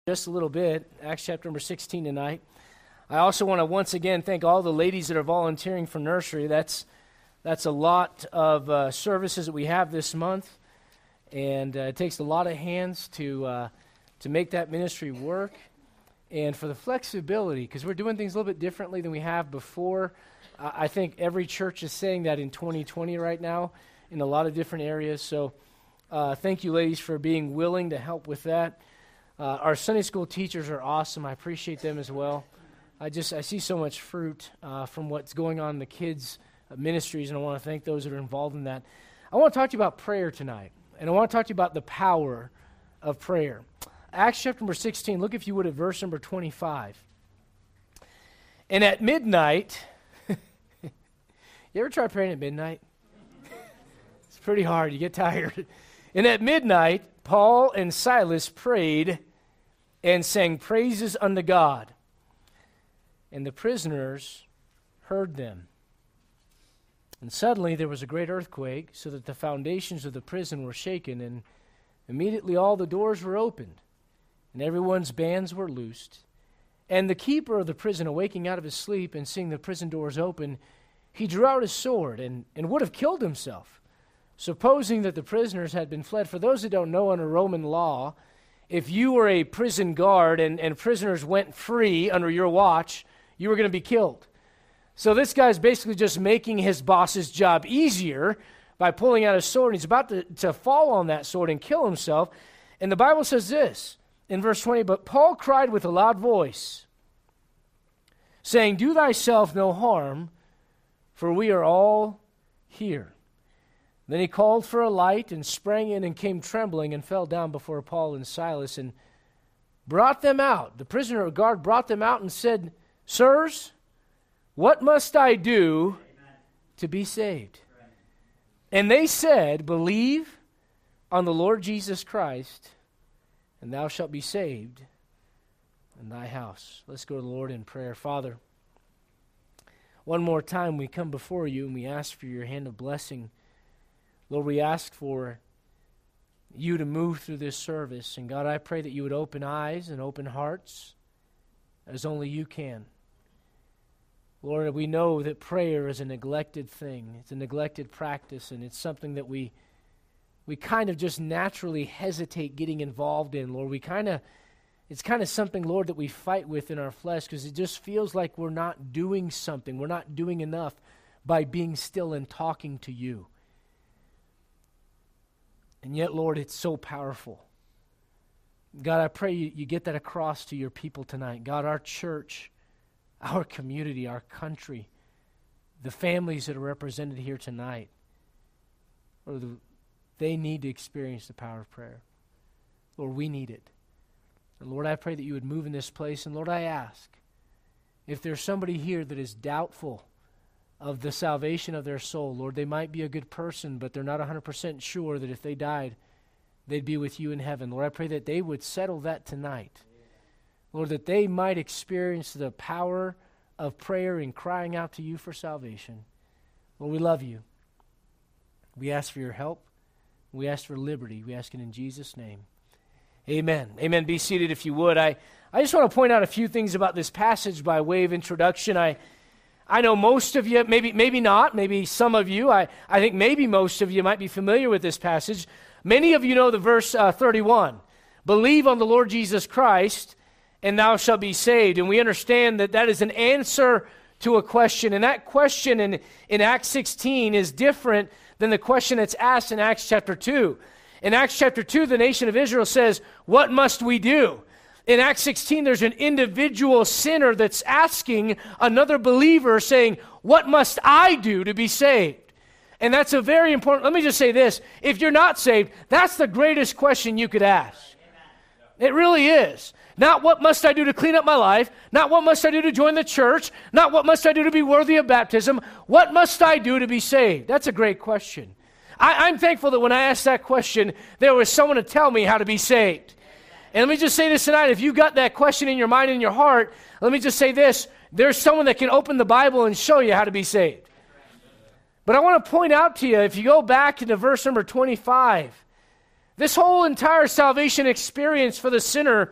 Just a little bit, Acts chapter number 16 tonight. I also want to once again thank all the ladies that are volunteering for nursery. That's a lot of services that we have this month, and it takes a lot of hands to make that ministry work, and for the flexibility, because we're doing things a little bit differently than we have before. I think every church is saying that in 2020 right now in a lot of different areas, so thank you ladies for being willing to help with that. Our Sunday school teachers are awesome. I appreciate them as well. I see so much fruit from what's going on in the kids' ministries, and I want to thank those that are involved in that. I want to talk to you about prayer tonight, and I want to talk to you about the power of prayer. Acts chapter number 16, look if you would at verse number 25. And at midnight, you ever try praying at midnight? It's pretty hard. You get tired. And at midnight, Paul and Silas prayed and sang praises unto God. And the prisoners heard them. And suddenly there was a great earthquake, so that the foundations of the prison were shaken, and immediately all the doors were opened, and everyone's bands were loosed. And the keeper of the prison, awaking out of his sleep and seeing the prison doors open, he drew out his sword and would have killed himself, supposing that the prisoners had been fled. For those that don't know, under Roman law, if you were a prison guard and prisoners went free under your watch, you were going to be killed. So this guy's basically just making his boss's job easier by pulling out his sword. He's about to fall on that sword and kill himself. And the Bible says this in verse 20, but Paul cried with a loud voice, saying, do thyself no harm, for we are all here. Then he called for a light and sprang in and came trembling and fell down before Paul and Silas and brought them out. The prisoner guard brought them out and said, sirs, what must I do to be saved? And they said, believe on the Lord Jesus Christ, and thou shalt be saved in thy house. Let's go to the Lord in prayer. Father, one more time we come before you and we ask for your hand of blessing. Lord, we ask for you to move through this service. And God, I pray that you would open eyes and open hearts as only you can. Lord, we know that prayer is a neglected thing. It's a neglected practice, and it's something that we kind of just naturally hesitate getting involved in, Lord. It's kind of something, Lord, that we fight with in our flesh because it just feels like we're not doing something. We're not doing enough by being still and talking to you. And yet, Lord, it's so powerful. God, I pray you get that across to your people tonight. God, our church, our community, our country, the families that are represented here tonight, they need to experience the power of prayer. Lord, we need it. And Lord, I pray that you would move in this place. And Lord, I ask, if there's somebody here that is doubtful of the salvation of their soul, Lord, they might be a good person, but they're not 100% sure that if they died, they'd be with you in heaven. Lord, I pray that they would settle that tonight. Lord, that they might experience the power of prayer and crying out to you for salvation. Lord, we love you. We ask for your help. We ask for liberty. We ask it in Jesus' name. Amen. Amen. Be seated if you would. I just want to point out a few things about this passage by way of introduction. I know most of you, maybe not, maybe some of you, I think maybe most of you might be familiar with this passage. Many of you know the verse 31. Believe on the Lord Jesus Christ, and thou shalt be saved. And we understand that that is an answer to a question. And that question in Acts 16 is different than the question that's asked in Acts chapter 2. In Acts chapter 2, the nation of Israel says, what must we do? In Acts 16, there's an individual sinner that's asking another believer saying, what must I do to be saved? And that's a very important, let me just say this, if you're not saved, that's the greatest question you could ask. It really is. Not what must I do to clean up my life, not what must I do to join the church, not what must I do to be worthy of baptism, what must I do to be saved? That's a great question. I'm thankful that when I asked that question, there was someone to tell me how to be saved. And let me just say this tonight, if you got that question in your mind and in your heart, let me just say this, there's someone that can open the Bible and show you how to be saved. But I want to point out to you, if you go back into verse number 25, this whole entire salvation experience for the sinner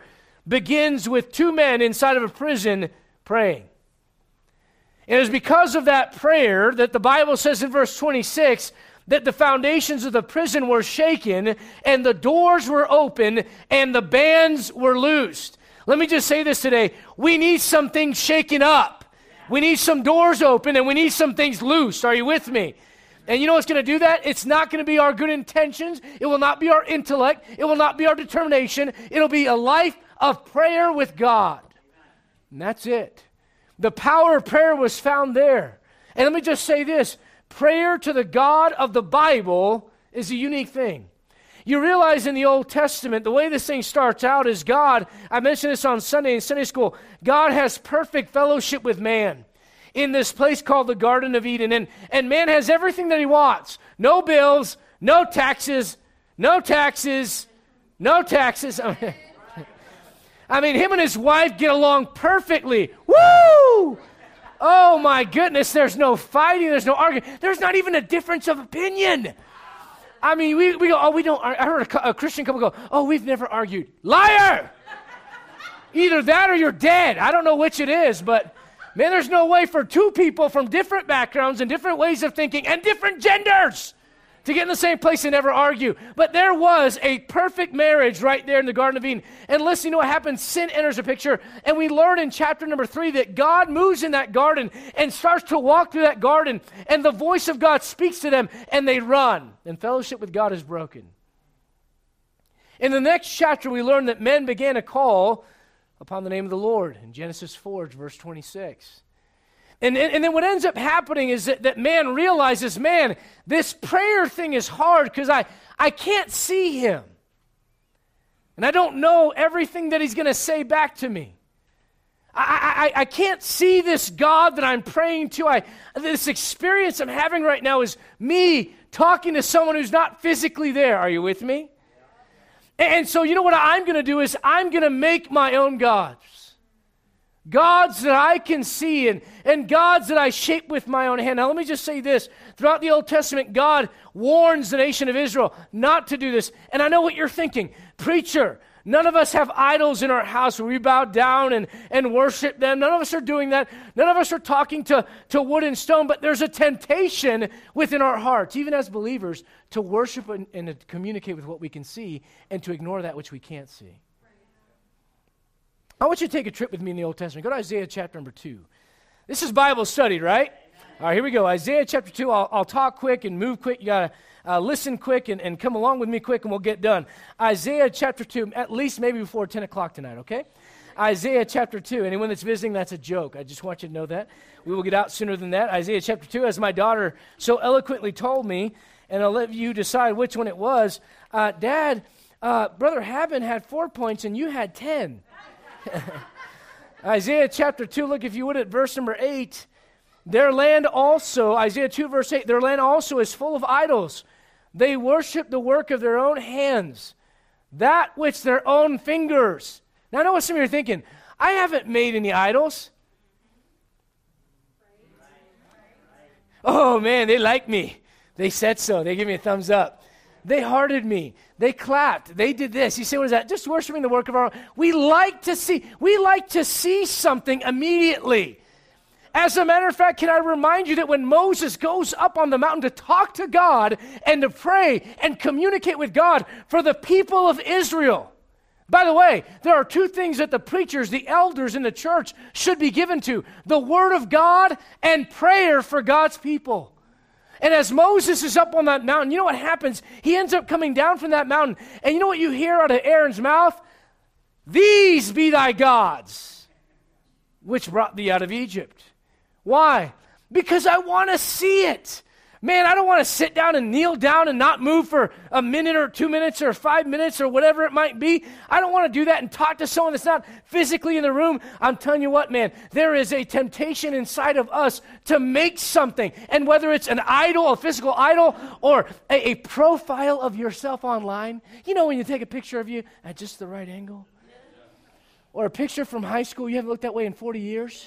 begins with two men inside of a prison praying. And it was because of that prayer that the Bible says in verse 26 that the foundations of the prison were shaken and the doors were open and the bands were loosed. Let me just say this today. We need some things shaken up. We need some doors open and we need some things loose. Are you with me? And you know what's going to do that? It's not going to be our good intentions. It will not be our intellect. It will not be our determination. It'll be a life of prayer with God. And that's it. The power of prayer was found there. And let me just say this. Prayer to the God of the Bible is a unique thing. You realize in the Old Testament, the way this thing starts out is God, I mentioned this on Sunday in Sunday school, God has perfect fellowship with man in this place called the Garden of Eden. And man has everything that he wants. No bills, no taxes, no taxes, no taxes. I mean, him and his wife get along perfectly. Woo! Oh my goodness, there's no fighting, there's no arguing. There's not even a difference of opinion. I mean, we go, oh, we don't. I heard a Christian couple go, oh, we've never argued. Liar! Either that or you're dead. I don't know which it is, but man, there's no way for two people from different backgrounds and different ways of thinking and different genders to get in the same place and never argue. But there was a perfect marriage right there in the Garden of Eden. And listen, you know what happens? Sin enters the picture. And we learn in chapter number 3 that God moves in that garden and starts to walk through that garden. And the voice of God speaks to them and they run. And fellowship with God is broken. In the next chapter, we learn that men began to call upon the name of the Lord. In Genesis 4, verse 26. And then what ends up happening is that man realizes, man, this prayer thing is hard because I can't see him. And I don't know everything that he's going to say back to me. I can't see this God that I'm praying to. This experience I'm having right now is me talking to someone who's not physically there. Are you with me? And so you know what I'm going to do is I'm going to make my own gods. Gods that I can see and gods that I shape with my own hand. Now let me just say this. Throughout the Old Testament, God warns the nation of Israel not to do this. And I know what you're thinking. Preacher, none of us have idols in our house where we bow down and worship them. None of us are doing that. None of us are talking to wood and stone. But there's a temptation within our hearts, even as believers, to worship and to communicate with what we can see and to ignore that which we can't see. I want you to take a trip with me in the Old Testament. Go to Isaiah chapter number 2. This is Bible study, right? All right, here we go. Isaiah chapter 2. I'll talk quick and move quick. You got to listen quick and come along with me quick and we'll get done. Isaiah chapter 2, at least maybe before 10 o'clock tonight, okay? Isaiah chapter 2. Anyone that's visiting, that's a joke. I just want you to know that. We will get out sooner than that. Isaiah chapter 2, as my daughter so eloquently told me, and I'll let you decide which one it was. Dad, Brother Haben had 4 points and you had 10. Isaiah chapter 2, look if you would at verse number 8. Their land also, Isaiah 2 verse 8, their land also is full of idols. They worship the work of their own hands, that which their own fingers. Now I know what some of you are thinking. I haven't made any idols. Oh man, they like me. They said so. They give me a thumbs up. They hearted me. They clapped. They did this. You say, what is that? Just worshiping the work of our own. We like to see something immediately. As a matter of fact, can I remind you that when Moses goes up on the mountain to talk to God and to pray and communicate with God for the people of Israel. By the way, there are two things that the preachers, the elders in the church should be given to. The Word of God and prayer for God's people. And as Moses is up on that mountain, you know what happens? He ends up coming down from that mountain. And you know what you hear out of Aaron's mouth? These be thy gods, which brought thee out of Egypt. Why? Because I want to see it. Man, I don't want to sit down and kneel down and not move for a minute or 2 minutes or 5 minutes or whatever it might be. I don't want to do that and talk to someone that's not physically in the room. I'm telling you what, man, there is a temptation inside of us to make something. And whether it's an idol, a physical idol, or a profile of yourself online. You know when you take a picture of you at just the right angle? Or a picture from high school, you haven't looked that way in 40 years?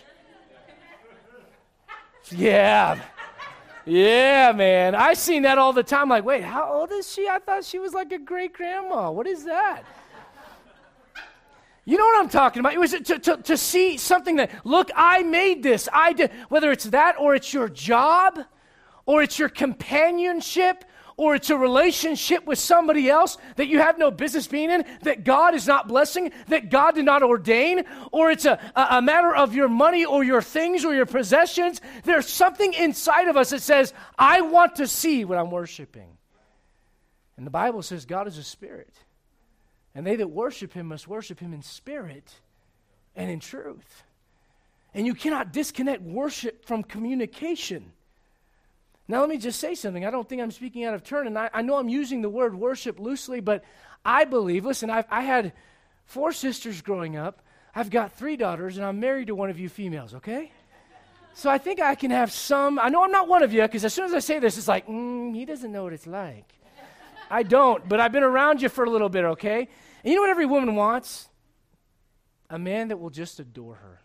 Yeah. Yeah, man. I seen that all the time. Like, wait, how old is she? I thought she was like a great grandma. What is that? You know what I'm talking about? It was to see something that, look, I made this. I did. Whether it's that or it's your job or it's your companionship or it's a relationship with somebody else that you have no business being in, that God is not blessing, that God did not ordain, or it's a matter of your money or your things or your possessions, there's something inside of us that says, I want to see what I'm worshiping. And the Bible says God is a spirit. And they that worship him must worship him in spirit and in truth. And you cannot disconnect worship from communication. Now, let me just say something. I don't think I'm speaking out of turn, and I know I'm using the word worship loosely, but I believe, listen, I had 4 sisters growing up. I've got 3 daughters, and I'm married to one of you females, okay? So I think I can have some. I know I'm not one of you, because as soon as I say this, it's like, he doesn't know what it's like. I don't, but I've been around you for a little bit, okay? And you know what every woman wants? A man that will just adore her.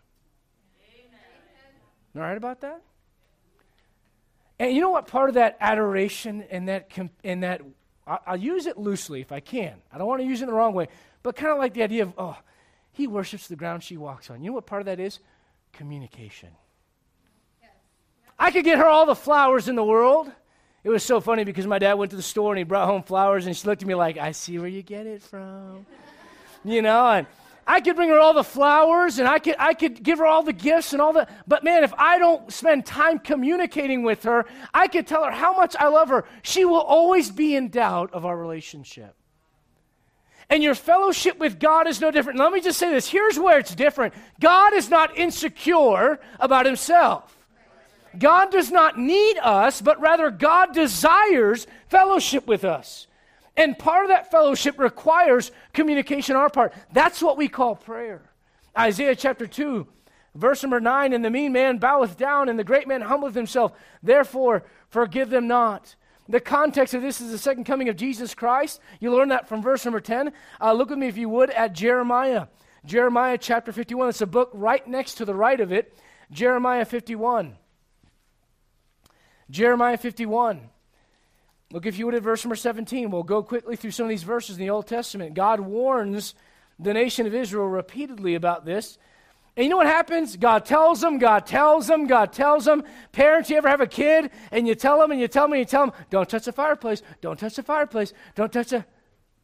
Amen. All right about that? And you know what part of that adoration and that I'll use it loosely if I can. I don't want to use it in the wrong way, but kind of like the idea of, he worships the ground she walks on. You know what part of that is? Communication. Yes. I could get her all the flowers in the world. It was so funny because my dad went to the store and he brought home flowers and she looked at me like, I see where you get it from. And I could bring her all the flowers and I could give her all the gifts and all that. But man, if I don't spend time communicating with her, I could tell her how much I love her. She will always be in doubt of our relationship. And your fellowship with God is no different. Let me just say this. Here's where it's different. God is not insecure about himself. God does not need us, but rather God desires fellowship with us. And part of that fellowship requires communication on our part. That's what we call prayer. Isaiah chapter 2, verse number 9, and the mean man boweth down, and the great man humbleth himself. Therefore, forgive them not. The context of this is the second coming of Jesus Christ. You learn that from verse number 10. Look with me, if you would, at Jeremiah. Jeremiah chapter 51. It's a book right next to the right of it. Jeremiah 51. Jeremiah 51. Look, if you would, at verse number 17. We'll go quickly through some of these verses in the Old Testament. God warns the nation of Israel repeatedly about this. And you know what happens? God tells them, God tells them, God tells them. Parents, you ever have a kid and you tell them and you tell them and you tell them, don't touch the fireplace, don't touch the fireplace, don't touch the...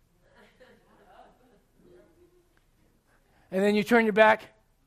And then you turn your back.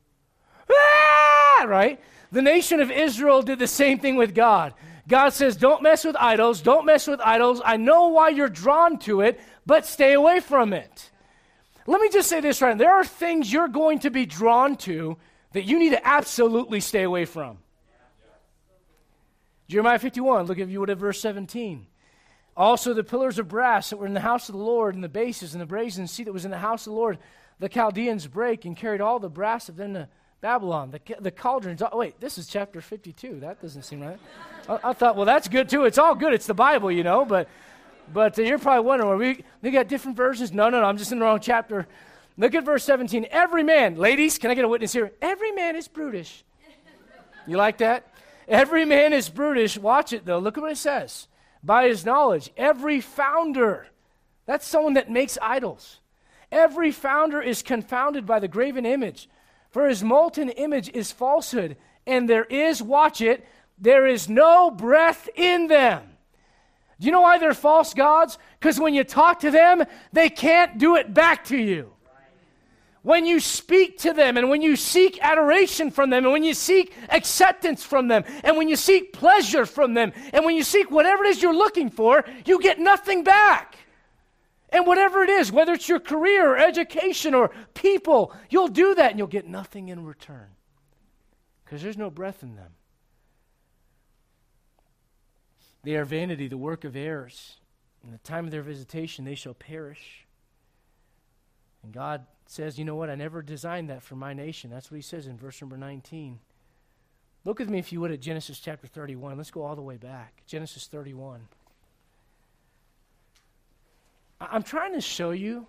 Right? The nation of Israel did the same thing with God. God says, don't mess with idols, don't mess with idols. I know why you're drawn to it, but stay away from it. Let me just say this right now. There are things you're going to be drawn to that you need to absolutely stay away from. Jeremiah 51, look if you would at verse 17. Also the pillars of brass that were in the house of the Lord, and the bases and the brazen seat that was in the house of the Lord, the Chaldeans brake and carried all the brass of them to Babylon. The cauldrons. Oh, wait, this is chapter 52. That doesn't seem right. I thought, well, that's good too. It's all good. It's the Bible, But you're probably wondering, well, we got different versions? No, I'm just in the wrong chapter. Look at verse 17. Every man, ladies, can I get a witness here? Every man is brutish. You like that? Every man is brutish. Watch it, though. Look at what it says. By his knowledge, every founder, that's someone that makes idols. Every founder is confounded by the graven image. For his molten image is falsehood, and there is, watch it, there is no breath in them. Do you know why they're false gods? Because when you talk to them, they can't do it back to you. When you speak to them, and when you seek adoration from them, and when you seek acceptance from them, and when you seek pleasure from them, and when you seek whatever it is you're looking for, you get nothing back. And whatever it is, whether it's your career or education or people, you'll do that and you'll get nothing in return. Because there's no breath in them. They are vanity, the work of heirs. In the time of their visitation, they shall perish. And God says, you know what? I never designed that for my nation. That's what he says in verse number 19. Look with me, if you would, at Genesis chapter 31. Let's go all the way back. Genesis 31. I'm trying to show you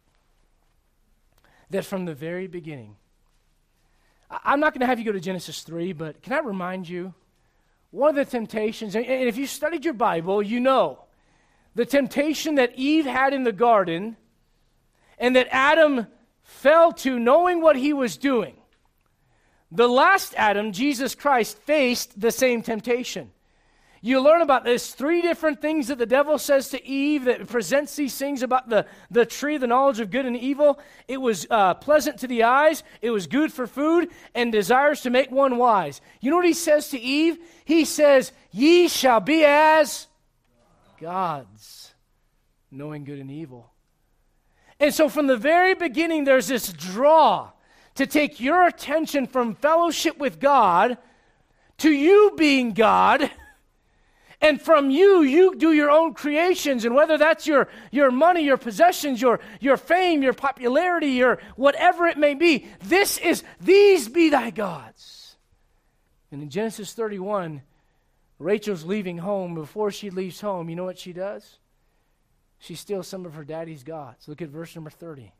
that from the very beginning, I'm not going to have you go to Genesis 3, but can I remind you, one of the temptations, and if you studied your Bible, you know, the temptation that Eve had in the garden and that Adam fell to knowing what he was doing. The last Adam, Jesus Christ, faced the same temptation. You learn about this 3 different things that the devil says to Eve that presents these things about the tree, the knowledge of good and evil. It was pleasant to the eyes, it was good for food, and desires to make one wise. You know what he says to Eve? He says, ye shall be as gods, knowing good and evil. And so from the very beginning, there's this draw to take your attention from fellowship with God to you being God. And from you do your own creations, and whether that's your money, your possessions, your fame, your popularity, your whatever it may be, these be thy gods. And in Genesis 31, Rachel's leaving home. Before she leaves home, you know what she does? She steals some of her daddy's gods. Look at verse number 30.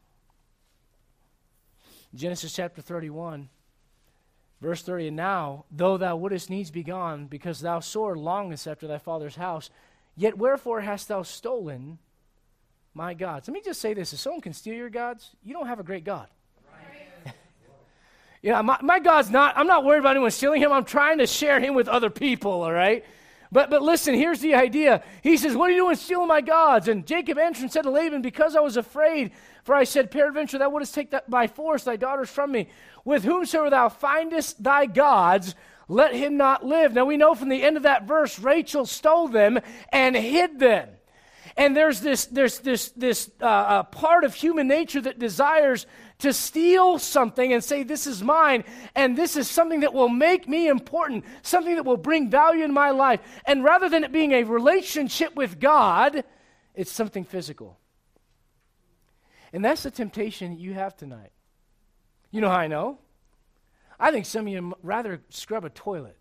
Genesis chapter 31. Verse 30, and now, though thou wouldest needs be gone, because thou sore longest after thy father's house, yet wherefore hast thou stolen my gods? Let me just say this. If someone can steal your gods, you don't have a great God. Right. Yeah, my God's not, I'm not worried about anyone stealing him. I'm trying to share him with other people, all right? But listen, here's the idea. He says, what are you doing stealing my gods? And Jacob answered and said to Laban, because I was afraid, for I said, peradventure thou wouldest take by force thy daughters from me. With whomsoever thou findest thy gods, let him not live. Now we know from the end of that verse, Rachel stole them and hid them. And there's this part of human nature that desires to steal something and say, this is mine, and this is something that will make me important, something that will bring value in my life. And rather than it being a relationship with God, it's something physical. And that's the temptation that you have tonight. You know how I know? I think some of you rather scrub a toilet.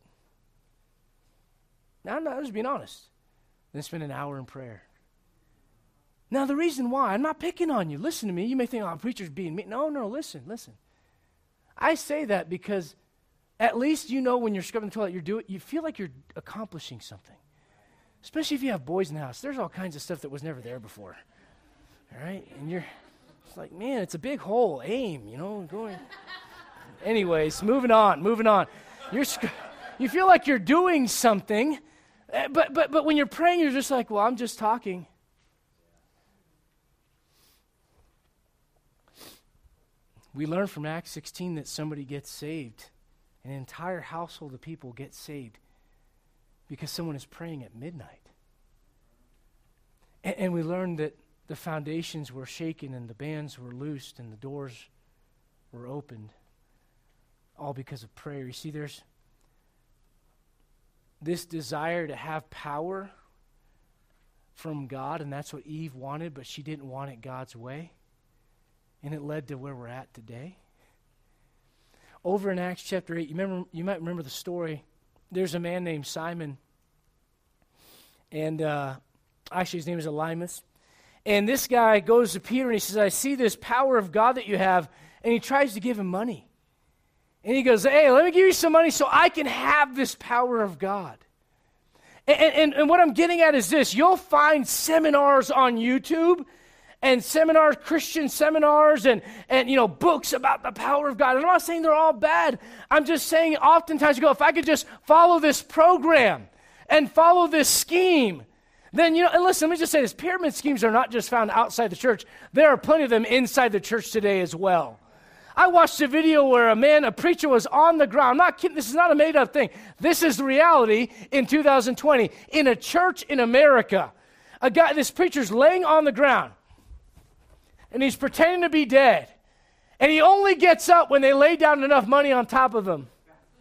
Now, I'm just being honest. Than spend an hour in prayer. Now, the reason why, I'm not picking on you. Listen to me. You may think, preacher's being mean. No, listen. I say that because at least you know when you're scrubbing the toilet, you feel like you're accomplishing something. Especially if you have boys in the house. There's all kinds of stuff that was never there before. All right? And it's like, man, it's a big hole. Aim, going. Anyways, moving on. You feel like you're doing something, but when you're praying, you're just like, well, I'm just talking. We learn from Acts 16 that somebody gets saved. An entire household of people get saved because someone is praying at midnight. And we learn that the foundations were shaken and the bands were loosed and the doors were opened, all because of prayer. You see, there's this desire to have power from God, and that's what Eve wanted, but she didn't want it God's way. And it led to where we're at today. Over in Acts chapter 8, you might remember the story. There's a man named Simon. And actually his name is Elymas. And this guy goes to Peter and he says, I see this power of God that you have. And he tries to give him money. And he goes, hey, let me give you some money so I can have this power of God. And what I'm getting at is this. You'll find seminars on YouTube and seminars, Christian seminars, and books about the power of God. And I'm not saying they're all bad. I'm just saying oftentimes you go, if I could just follow this program and follow this scheme, then, and listen, let me just say this. Pyramid schemes are not just found outside the church. There are plenty of them inside the church today as well. I watched a video where a preacher was on the ground. I'm not kidding. This is not a made-up thing. This is the reality in 2020. In a church in America, this preacher's laying on the ground. And he's pretending to be dead. And he only gets up when they lay down enough money on top of him.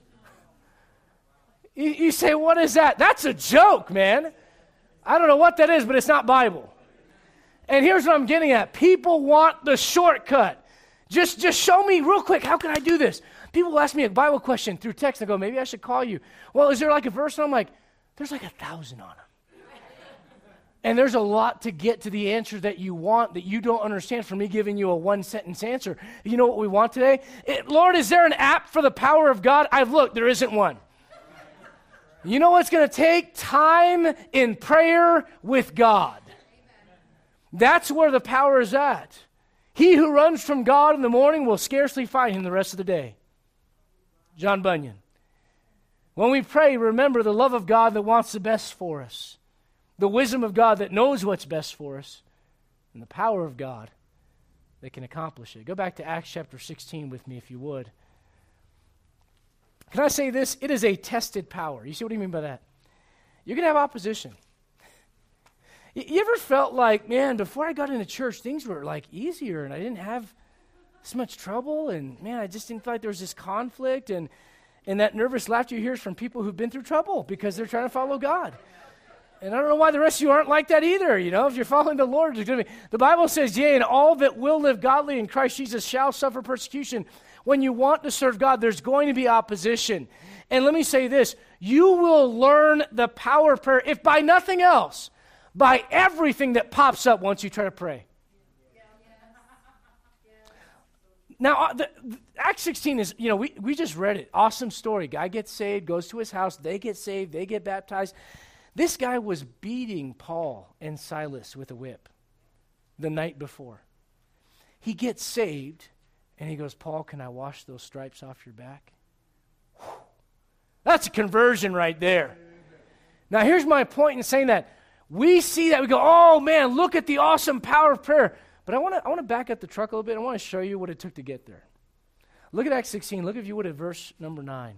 You say, what is that? That's a joke, man. I don't know what that is, but it's not Bible. And here's what I'm getting at. People want the shortcut. Just show me real quick, how can I do this? People will ask me a Bible question through text. I go, maybe I should call you. Well, is there like a verse? And I'm like, there's like 1,000 on them. And there's a lot to get to the answer that you want that you don't understand from me giving you a one-sentence answer. You know what we want today? Lord, is there an app for the power of God? I've looked. There isn't one. You know what's going to take? Time in prayer with God. That's where the power is at. He who runs from God in the morning will scarcely find him the rest of the day. John Bunyan. When we pray, remember the love of God that wants the best for us, the wisdom of God that knows what's best for us, and the power of God that can accomplish it. Go back to Acts chapter 16 with me if you would. Can I say this? It is a tested power. You see what I mean by that? You're going to have opposition. You ever felt like, man, before I got into church, things were like easier and I didn't have so much trouble, and man, I just didn't feel like there was this conflict, and that nervous laughter you hear is from people who've been through trouble because they're trying to follow God. And I don't know why the rest of you aren't like that either. You know, if you're following the Lord, the Bible says, yea, and all that will live godly in Christ Jesus shall suffer persecution. When you want to serve God, there's going to be opposition. And let me say this, you will learn the power of prayer, if by nothing else, by everything that pops up once you try to pray. Now, Acts 16 is, we just read it. Awesome story. Guy gets saved, goes to his house, they get saved, they get baptized. This guy was beating Paul and Silas with a whip the night before. He gets saved, and he goes, Paul, can I wash those stripes off your back? Whew. That's a conversion right there. Now, here's my point in saying that. We see that, we go, oh man, look at the awesome power of prayer. But I want to back up the truck a little bit. I want to show you what it took to get there. Look at Acts 16. Look, if you would, at verse number 9.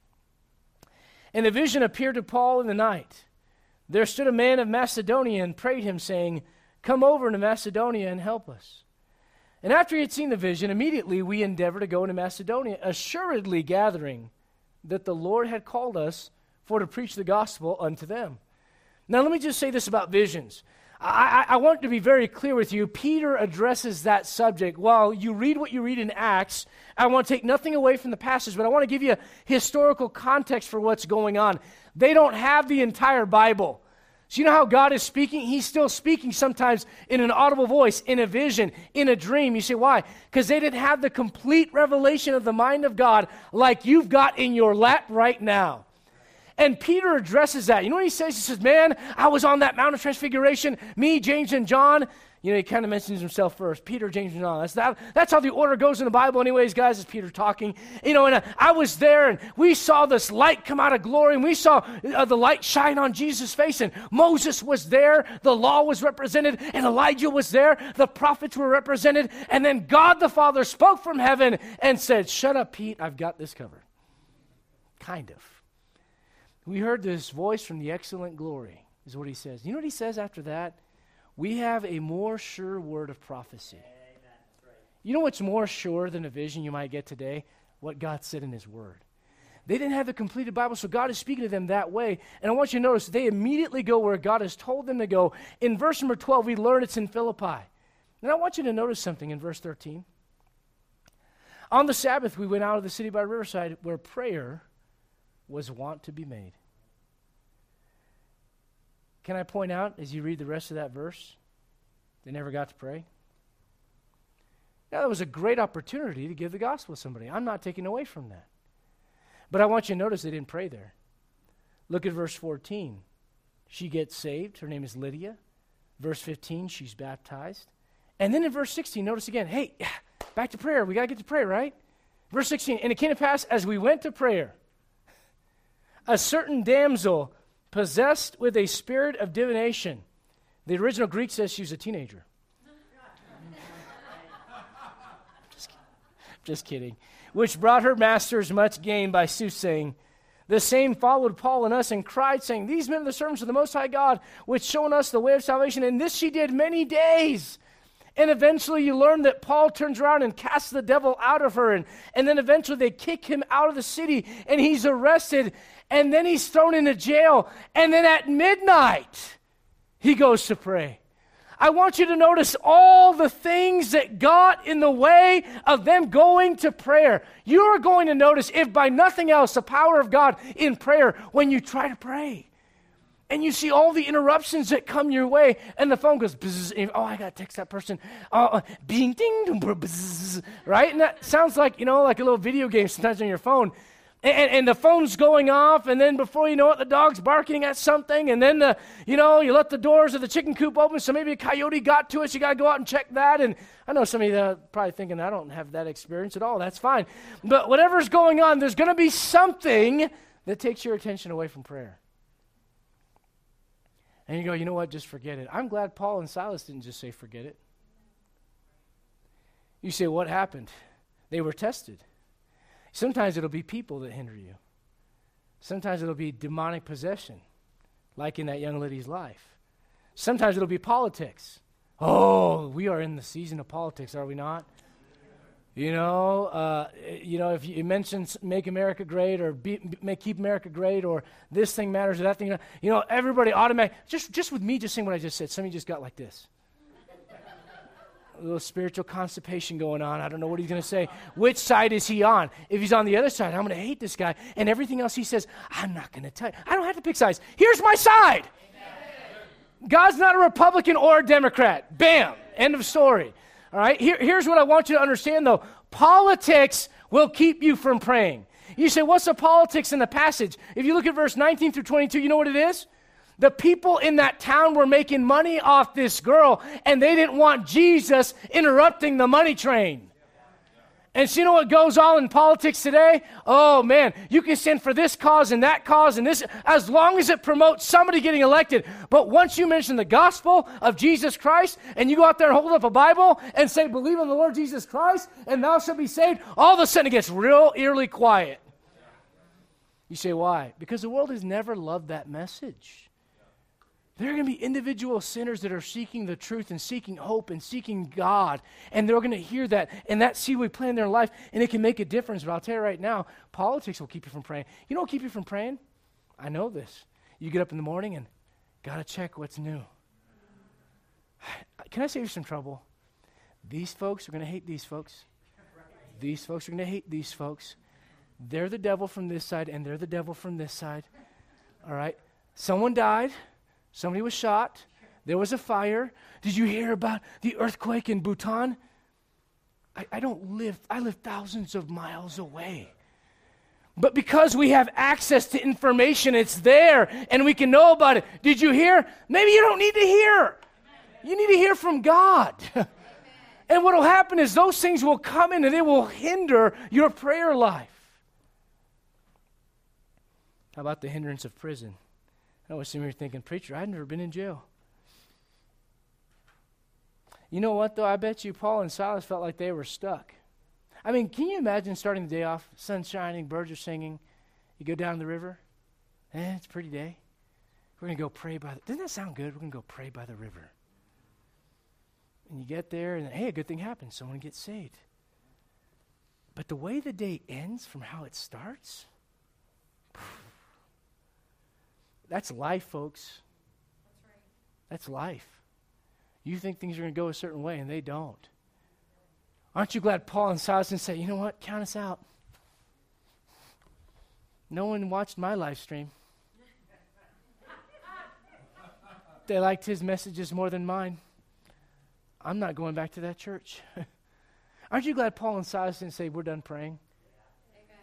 And a vision appeared to Paul in the night. There stood a man of Macedonia and prayed him, saying, come over into Macedonia and help us. And after he had seen the vision, immediately we endeavored to go into Macedonia, assuredly gathering that the Lord had called us for to preach the gospel unto them. Now let me just say this about visions. I want to be very clear with you. Peter addresses that subject. While you read what you read in Acts, I want to take nothing away from the passage, but I want to give you a historical context for what's going on. They don't have the entire Bible. So you know how God is speaking? He's still speaking sometimes in an audible voice, in a vision, in a dream. You say, why? Because they didn't have the complete revelation of the mind of God like you've got in your lap right now. And Peter addresses that. You know what he says? He says, man, I was on that Mount of Transfiguration, me, James, and John. You know, he kind of mentions himself first. Peter, James, and John. That's how the order goes in the Bible anyways, guys, is Peter talking. You know, and I was there, and we saw this light come out of glory, and we saw the light shine on Jesus' face, and Moses was there, the law was represented, and Elijah was there, the prophets were represented, and then God the Father spoke from heaven and said, shut up, Pete, I've got this covered. Kind of. We heard this voice from the excellent glory, is what he says. You know what he says after that? We have a more sure word of prophecy. Amen. That's right. You know what's more sure than a vision you might get today? What God said in his word. They didn't have the completed Bible, so God is speaking to them that way. And I want you to notice, they immediately go where God has told them to go. In verse number 12, we learn it's in Philippi. And I want you to notice something in verse 13. On the Sabbath, we went out of the city by Riverside, where prayer was wont to be made. Can I point out, as you read the rest of that verse, they never got to pray? Now, that was a great opportunity to give the gospel to somebody. I'm not taking away from that. But I want you to notice they didn't pray there. Look at verse 14. She gets saved. Her name is Lydia. Verse 15, she's baptized. And then in verse 16, notice again, hey, back to prayer. We got to get to prayer, right? Verse 16, and it came to pass as we went to prayer, a certain damsel possessed with a spirit of divination. The original Greek says she was a teenager. Just kidding. Which brought her masters much gain by soothsaying. The same followed Paul and us and cried, saying, these men are the servants of the Most High God, which shown us the way of salvation. And this she did many days. And eventually you learn that Paul turns around and casts the devil out of her. And then eventually they kick him out of the city. And he's arrested. And then he's thrown into jail. And then at midnight, he goes to pray. I want you to notice all the things that got in the way of them going to prayer. You are going to notice, if by nothing else, the power of God in prayer when you try to pray. And you see all the interruptions that come your way, and the phone goes, bzz, oh, I got to text that person, bing, ding, bzz, right? And that sounds like, like a little video game sometimes on your phone. And the phone's going off, and then before you know it, the dog's barking at something, and then, you let the doors of the chicken coop open, so maybe a coyote got to us. You got to go out and check that. And I know some of you are probably thinking, I don't have that experience at all. That's fine. But whatever's going on, there's going to be something that takes your attention away from prayer. And you go, you know what, just forget it. I'm glad Paul and Silas didn't just say forget it. You say, what happened? They were tested. Sometimes it'll be people that hinder you. Sometimes it'll be demonic possession, like in that young lady's life. Sometimes it'll be politics. Oh, we are in the season of politics, are we not? If you mention make America great or keep America great or this thing matters or that thing, everybody automatically, just with me just saying what I just said, some of you just got like this. A little spiritual constipation going on. I don't know what he's going to say. Which side is he on? If he's on the other side, I'm going to hate this guy. And everything else he says, I'm not going to tell you. I don't have to pick sides. Here's my side. Amen. God's not a Republican or a Democrat. Bam. End of story. All right? Here's what I want you to understand, though. Politics will keep you from praying. You say, what's the politics in the passage? If you look at verse 19 through 22, you know what it is? The people in that town were making money off this girl, and they didn't want Jesus interrupting the money train. And so you know what goes on in politics today? Oh, man, you can stand for this cause and this, as long as it promotes somebody getting elected. But once you mention the gospel of Jesus Christ, and you go out there and hold up a Bible and say, believe in the Lord Jesus Christ, and thou shalt be saved, all of a sudden it gets real eerily quiet. You say, why? Because the world has never loved that message. There are going to be individual sinners that are seeking the truth and seeking hope and seeking God, and they're going to hear that, and that seed we plant in their life, and it can make a difference. But I'll tell you right now, politics will keep you from praying. You know what will keep you from praying? I know this. You get up in the morning and got to check what's new. Can I save you some trouble? These folks are going to hate these folks. These folks are going to hate these folks. They're the devil from this side, and they're the devil from this side. All right? Someone died. Somebody was shot. There was a fire. Did you hear about the earthquake in Bhutan? I live thousands of miles away. But because we have access to information, it's there, and we can know about it. Did you hear? Maybe you don't need to hear. You need to hear from God. And what will happen is those things will come in, and they will hinder your prayer life. How about the hindrance of prison? I know some of you are thinking, preacher, I've never been in jail. You know what, though? I bet you Paul and Silas felt like they were stuck. I mean, can you imagine starting the day off, sun shining, birds are singing, you go down the river? It's a pretty day. We're going to go pray by the... Doesn't that sound good? We're going to go pray by the river. And you get there, and hey, a good thing happens. Someone gets saved. But the way the day ends from how it starts... That's life, folks. That's right. That's life. You think things are going to go a certain way, and they don't. Aren't you glad Paul and Silas didn't say, you know what, count us out. No one watched my live stream. They liked his messages more than mine. I'm not going back to that church. Aren't you glad Paul and Silas didn't say, we're done praying? Amen.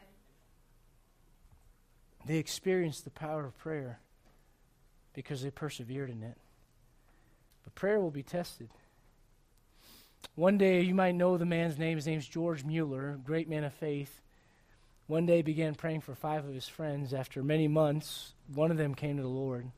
They experienced the power of prayer because they persevered in it. But prayer will be tested. One day, you might know the man's name. His name's George Mueller, a great man of faith. One day, began praying for 5 of his friends. After many months, one of them came to the Lord.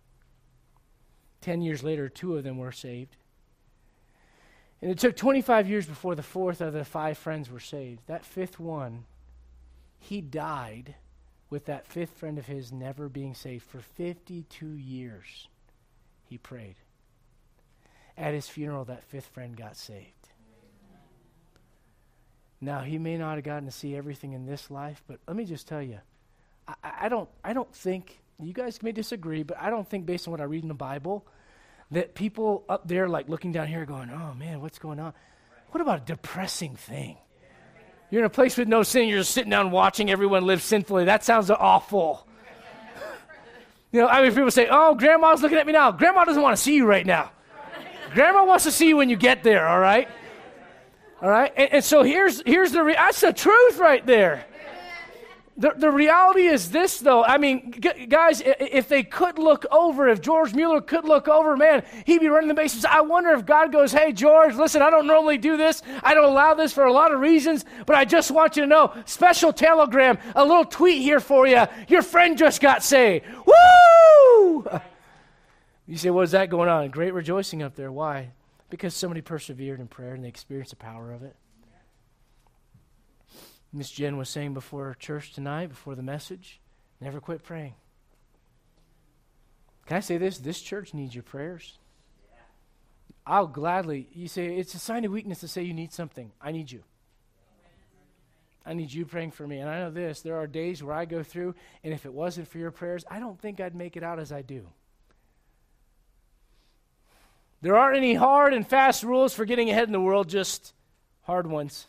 10 years later, 2 of them were saved. And it took 25 years before the 4th of the 5 friends were saved. That 5th one, he died with that 5th friend of his never being saved. For 52 years, he prayed. At his funeral, that 5th friend got saved. Now, he may not have gotten to see everything in this life, but let me just tell you, I don't think, you guys may disagree, but I don't think based on what I read in the Bible, that people up there like looking down here going, oh man, what's going on? What about a depressing thing? You're in a place with no sin, you're just sitting down watching everyone live sinfully. That sounds awful. I mean, people say, oh, Grandma's looking at me now. Grandma doesn't want to see you right now. Grandma wants to see you when you get there, all right? All right? And so here's that's the truth right there. The reality is this, though. I mean, guys, if they could look over, if George Mueller could look over, man, he'd be running the bases. I wonder if God goes, hey, George, listen, I don't normally do this. I don't allow this for a lot of reasons, but I just want you to know, special telegram, a little tweet here for you. Your friend just got saved. Woo! You say, what is that going on? Great rejoicing up there. Why? Because somebody persevered in prayer and they experienced the power of it. Miss Jen was saying before church tonight, before the message, never quit praying. Can I say this? This church needs your prayers. I'll gladly, you say, it's a sign of weakness to say you need something. I need you. I need you praying for me. And I know this, there are days where I go through, and if it wasn't for your prayers, I don't think I'd make it out as I do. There aren't any hard and fast rules for getting ahead in the world, just hard ones.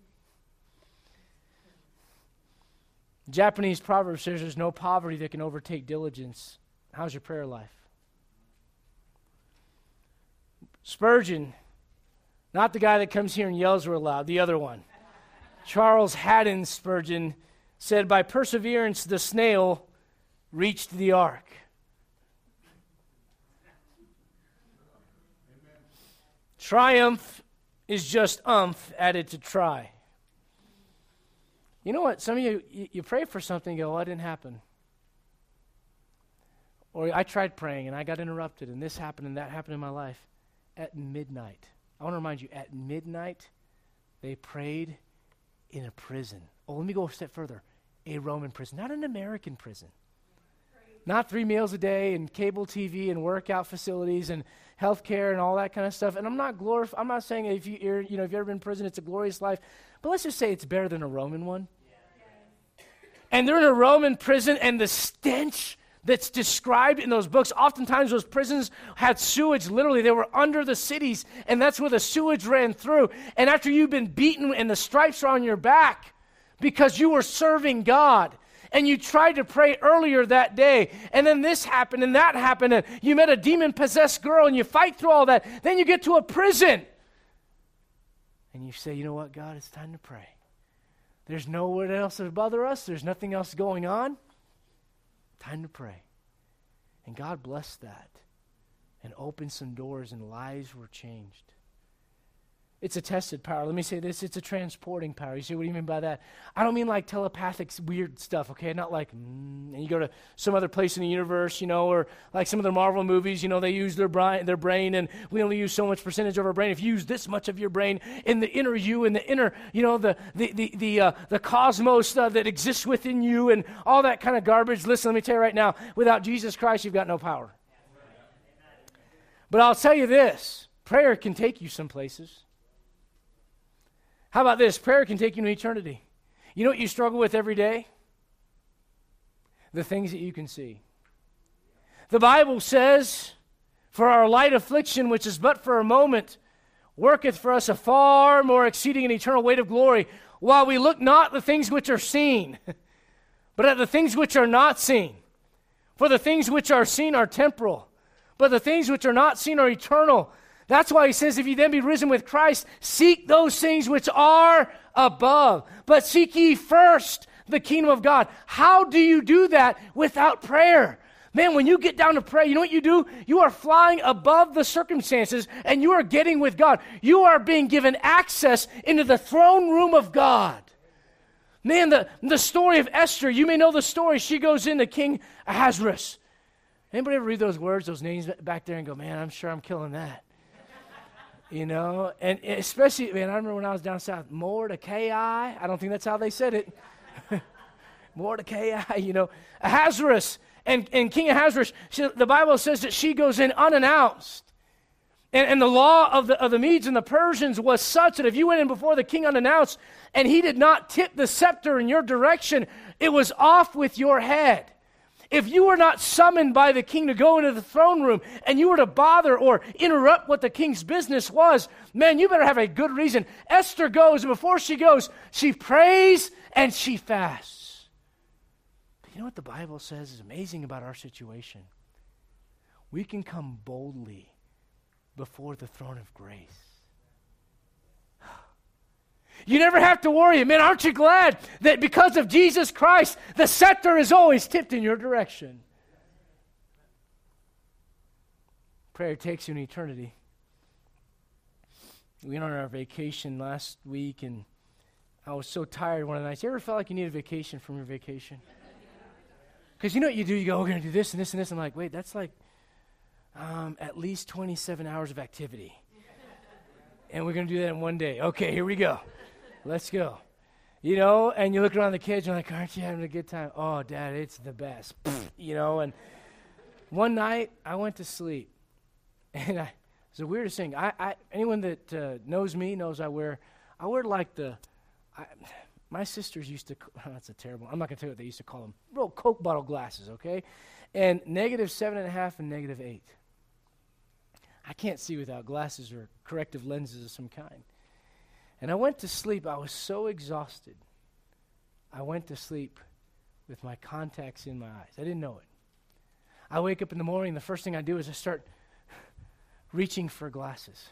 Japanese proverb says there's no poverty that can overtake diligence. How's your prayer life? Spurgeon, not the guy that comes here and yells real loud, the other one. Charles Haddon Spurgeon said, by perseverance the snail reached the ark. Amen. Triumph is just added to try. You know what? Some of you pray for something and go, oh, it didn't happen. Or I tried praying and I got interrupted and this happened and that happened in my life. At midnight, I want to remind you, at midnight, they prayed in a prison. Oh, let me go a step further. A Roman prison, not an American prison. Not 3 meals a day and cable TV and workout facilities and healthcare and all that kind of stuff. And I'm not saying if you've ever been in prison, it's a glorious life. But let's just say it's better than a Roman one. And they're in a Roman prison, and the stench that's described in those books, oftentimes those prisons had sewage. Literally, they were under the cities, and that's where the sewage ran through. And after you've been beaten and the stripes are on your back because you were serving God, and you tried to pray earlier that day, and then this happened and that happened, and you met a demon-possessed girl, and you fight through all that, then you get to a prison. And you say, you know what, God, it's time to pray. There's nowhere else to bother us. There's nothing else going on. Time to pray. And God blessed that and opened some doors, and lives were changed. It's a tested power. Let me say this. It's a transporting power. You say, what do you mean by that? I don't mean like telepathic weird stuff, okay? Not like, and you go to some other place in the universe, or like some of the Marvel movies, they use their brain, and we only use so much percentage of our brain. If you use this much of your brain in the inner you, in the inner, the cosmos that exists within you and all that kind of garbage. Listen, let me tell you right now, without Jesus Christ, you've got no power. But I'll tell you this, prayer can take you some places. How about this? Prayer can take you to eternity. You know what you struggle with every day? The things that you can see. The Bible says, for our light affliction, which is but for a moment, worketh for us a far more exceeding and eternal weight of glory, while we look not at the things which are seen, but at the things which are not seen. For the things which are seen are temporal, but the things which are not seen are eternal. That's why he says, if you then be risen with Christ, seek those things which are above. But seek ye first the kingdom of God. How do you do that without prayer? Man, when you get down to pray, you know what you do? You are flying above the circumstances, and you are getting with God. You are being given access into the throne room of God. Man, the story of Esther, you may know the story. She goes into King Ahasuerus. Anybody ever read those words, those names back there and go, man, I'm sure I'm killing that. And especially, man, I remember when I was down south, Mordecai, I don't think that's how they said it. Mordecai, Ahasuerus, and King Ahasuerus, the Bible says that she goes in unannounced. And the law of the Medes and the Persians was such that if you went in before the king unannounced and he did not tip the scepter in your direction, it was off with your head. If you were not summoned by the king to go into the throne room and you were to bother or interrupt what the king's business was, man, you better have a good reason. Esther goes, and before she goes, she prays and she fasts. But you know what the Bible says is amazing about our situation? We can come boldly before the throne of grace. You never have to worry. Man, aren't you glad that because of Jesus Christ, the scepter is always tipped in your direction? Prayer takes you an eternity. We went on our vacation last week, and I was so tired one of the nights. You ever felt like you need a vacation from your vacation? Because you know what you do? You go, we're going to do this and this and this. I'm like, wait, that's like at least 27 hours of activity. And we're going to do that in one day. Okay, here we go. Let's go. You know, and you look around the kids, you're like, aren't you having a good time? Oh, Dad, it's the best. You know, and one night I went to sleep. And it's the weirdest thing. Anyone that knows me knows I wear like my sisters used to, that's a terrible, I'm not going to tell you what they used to call them, real Coke bottle glasses, okay? And -7.5 and -8. I can't see without glasses or corrective lenses of some kind. And I went to sleep. I was so exhausted. I went to sleep with my contacts in my eyes. I didn't know it. I wake up in the morning, the first thing I do is I start reaching for glasses.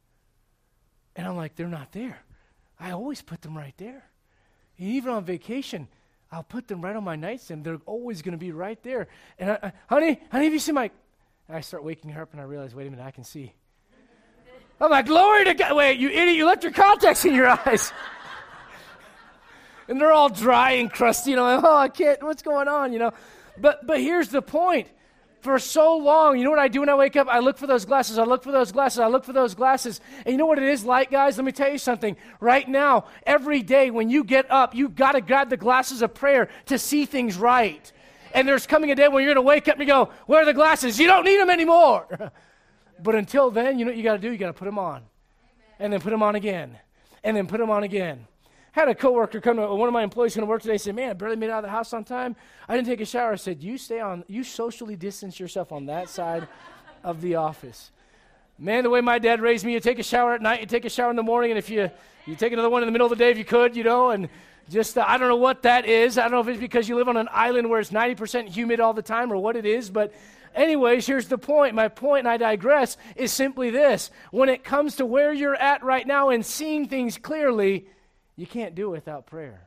And I'm like, they're not there. I always put them right there. And even on vacation, I'll put them right on my nightstand. They're always going to be right there. And honey, have you seen my... And I start waking her up and I realize, wait a minute, I can see. I'm like, glory to God. Wait, you idiot, you left your contacts in your eyes. And they're all dry and crusty. And I'm like, oh, I can't, what's going on, you know? But here's the point. For so long, you know what I do when I wake up? I look for those glasses. I look for those glasses. I look for those glasses. And you know what it is like, guys? Let me tell you something. Right now, every day when you get up, you've got to grab the glasses of prayer to see things right. And there's coming a day when you're going to wake up and you go, where are the glasses? You don't need them anymore. But until then, you know what you got to do? You got to put them on. Amen. And then put them on again. And then put them on again. I had a coworker come to, one of my employees going to work today, said, man, I barely made it out of the house on time. I didn't take a shower. I said, you socially distance yourself on that side of the office. Man, the way my dad raised me, you take a shower at night, you take a shower in the morning, and if you take another one in the middle of the day if you could, you know, and just, I don't know what that is. I don't know if it's because you live on an island where it's 90% humid all the time or what it is, but anyways, here's the point. My point, and I digress, is simply this. When it comes to where you're at right now and seeing things clearly, you can't do it without prayer.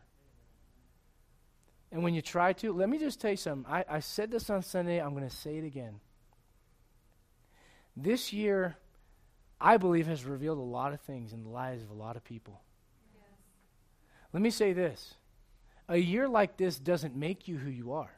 And when you try to, let me just tell you something. I said this on Sunday. I'm going to say it again. This year, I believe, has revealed a lot of things in the lives of a lot of people. Yes. Let me say this. A year like this doesn't make you who you are.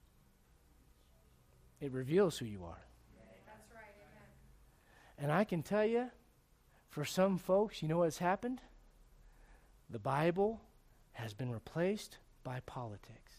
It reveals who you are. That's right, amen. And I can tell you, for some folks, you know what's happened? The Bible has been replaced by politics.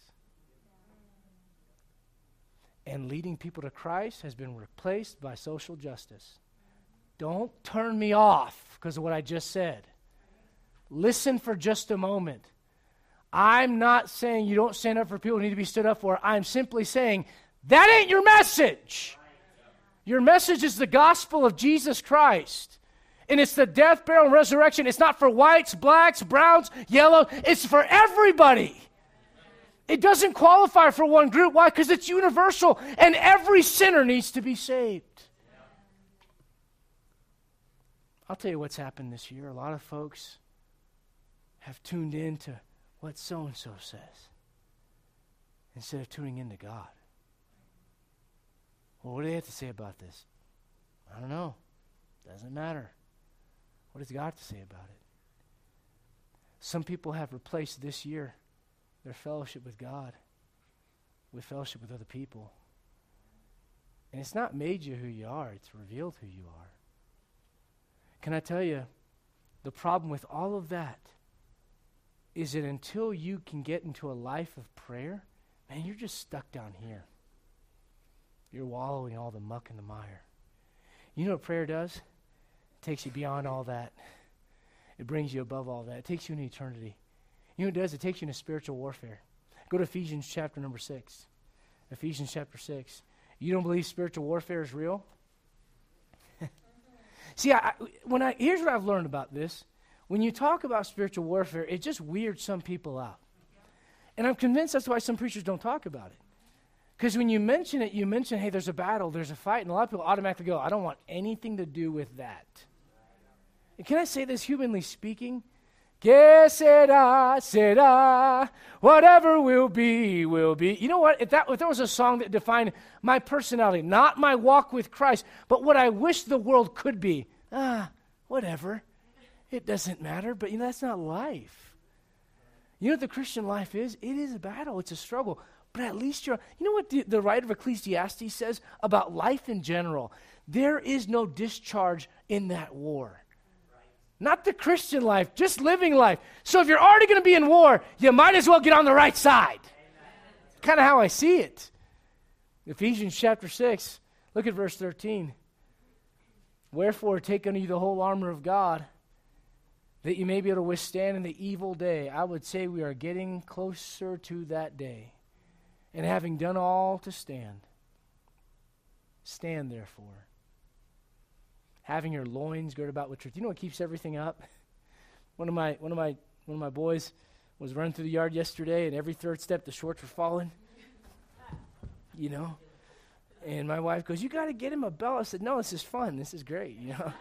And leading people to Christ has been replaced by social justice. Don't turn me off because of what I just said. Listen for just a moment. I'm not saying you don't stand up for people who need to be stood up for. I'm simply saying that ain't your message. Your message is the gospel of Jesus Christ. And it's the death, burial, and resurrection. It's not for whites, blacks, browns, yellow. It's for everybody. It doesn't qualify for one group. Why? Because it's universal, and every sinner needs to be saved. I'll tell you what's happened this year. A lot of folks have tuned in to what so-and-so says instead of tuning in to God. Well, what do they have to say about this? I don't know. Doesn't matter. What does God have to say about it? Some people have replaced this year their fellowship with God with fellowship with other people. And it's not made you who you are, it's revealed who you are. Can I tell you, the problem with all of that is that until you can get into a life of prayer, man, you're just stuck down here. You're wallowing all the muck and the mire. You know what prayer does? It takes you beyond all that. It brings you above all that. It takes you into eternity. You know what it does? It takes you into spiritual warfare. Go to Ephesians chapter number 6. Ephesians chapter 6. You don't believe spiritual warfare is real? See, here's what I've learned about this. When you talk about spiritual warfare, it just weirds some people out. And I'm convinced that's why some preachers don't talk about it. Because when you mention it, you mention, hey, there's a battle, there's a fight, and a lot of people automatically go, I don't want anything to do with that. And can I say this, humanly speaking? Que sera, sera. Whatever will be, will be. You know what? If there was a song that defined my personality, not my walk with Christ, but what I wish the world could be. Whatever. It doesn't matter, but that's not life. You know what the Christian life is? It is a battle. It's a struggle. But at least you know what the writer of Ecclesiastes says about life in general? There is no discharge in that war. Not the Christian life, just living life. So if you're already going to be in war, you might as well get on the right side. Kind of how I see it. Ephesians chapter 6, look at verse 13. Wherefore take unto you the whole armor of God, that you may be able to withstand in the evil day. I would say we are getting closer to that day. And having done all to stand, stand therefore, having your loins girded about with truth. You know what keeps everything up? One of my boys was running through the yard yesterday, and every third step the shorts were falling. And my wife goes, "You got to get him a belt." I said, "No, this is fun. This is great."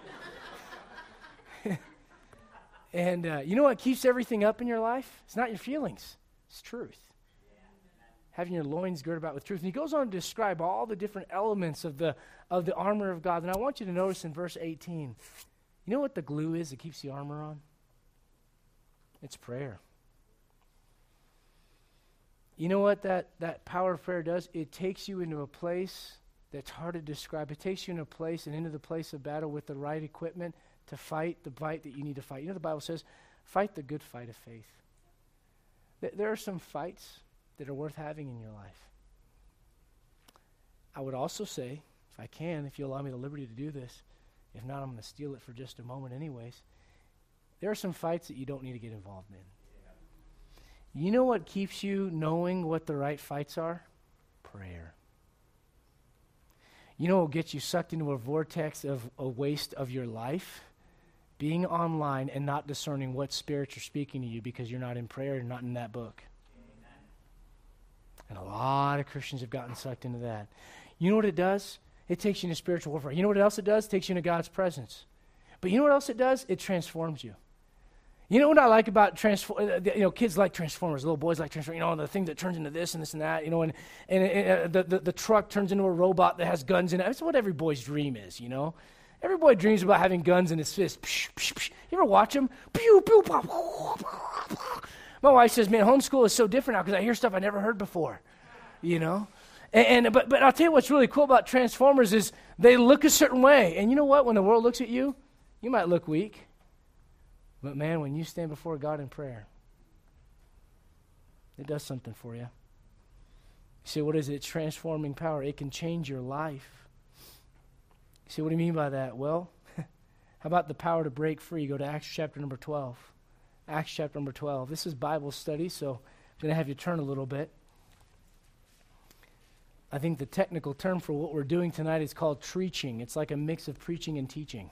And you know what keeps everything up in your life? It's not your feelings. It's truth. Having your loins girded about with truth. And he goes on to describe all the different elements of the armor of God. And I want you to notice in verse 18, you know what the glue is that keeps the armor on? It's prayer. You know what that power of prayer does? It takes you into a place that's hard to describe. It takes you into a place and into the place of battle with the right equipment to fight the fight that you need to fight. You know the Bible says, fight the good fight of faith. There are some fights that are worth having in your life. I would also say, if I can, if you allow me the liberty to do this, if not, I'm going to steal it for just a moment anyways. There are some fights that you don't need to get involved in. You know what keeps you knowing what the right fights are? Prayer. You know what gets you sucked into a vortex of a waste of your life? Being online and not discerning what spirits are speaking to you because you're not in prayer and not in that book. And a lot of Christians have gotten sucked into that. You know what it does? It takes you into spiritual warfare. You know what else it does? It takes you into God's presence. But you know what else it does? It transforms you. You know what I like about kids like Transformers, little boys like Transformers, the thing that turns into this and this and that, and the truck turns into a robot that has guns in it. That's what every boy's dream is, Every boy dreams about having guns in his fist. You ever watch them? Pew, pew, pop. My wife says, man, homeschool is so different now because I hear stuff I never heard before, But I'll tell you what's really cool about Transformers is they look a certain way. And you know what? When the world looks at you, you might look weak. But man, when you stand before God in prayer, it does something for you. You say, what is it? It's transforming power. It can change your life. You say, what do you mean by that? Well, how about the power to break free? Go to Acts chapter number 12. Acts chapter number 12. This is Bible study, so I'm going to have you turn a little bit. I think the technical term for what we're doing tonight is called treaching. It's like a mix of preaching and teaching.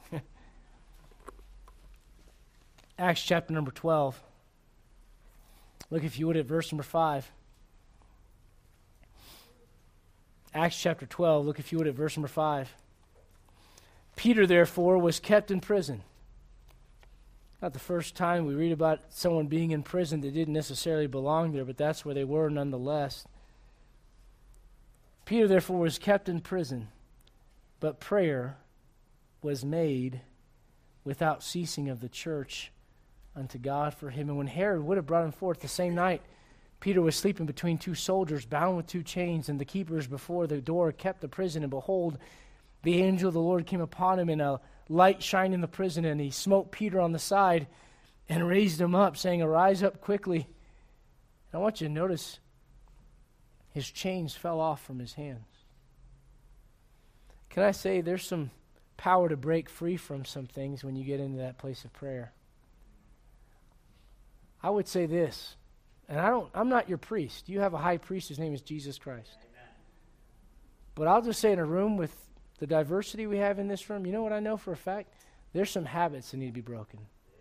Acts chapter number 12. Look, if you would, at verse number 5. Acts chapter 12, look, if you would, at verse number 5. Peter, therefore, was kept in prison. Not the first time we read about someone being in prison that didn't necessarily belong there, but that's where they were nonetheless. Peter, therefore, was kept in prison, but prayer was made without ceasing of the church unto God for him. And when Herod would have brought him forth the same night, Peter was sleeping between two soldiers, bound with two chains, and the keepers before the door kept the prison. And behold, the angel of the Lord came upon him, and a light shined in the prison, and he smote Peter on the side and raised him up, saying, Arise up quickly. And I want you to notice his chains fell off from his hands. Can I say there's some power to break free from some things when you get into that place of prayer? I would say this, and I'm not your priest. You have a high priest, his name is Jesus Christ. Amen. But I'll just say, in a room with the diversity we have in this room, you know what I know for a fact? There's some habits that need to be broken.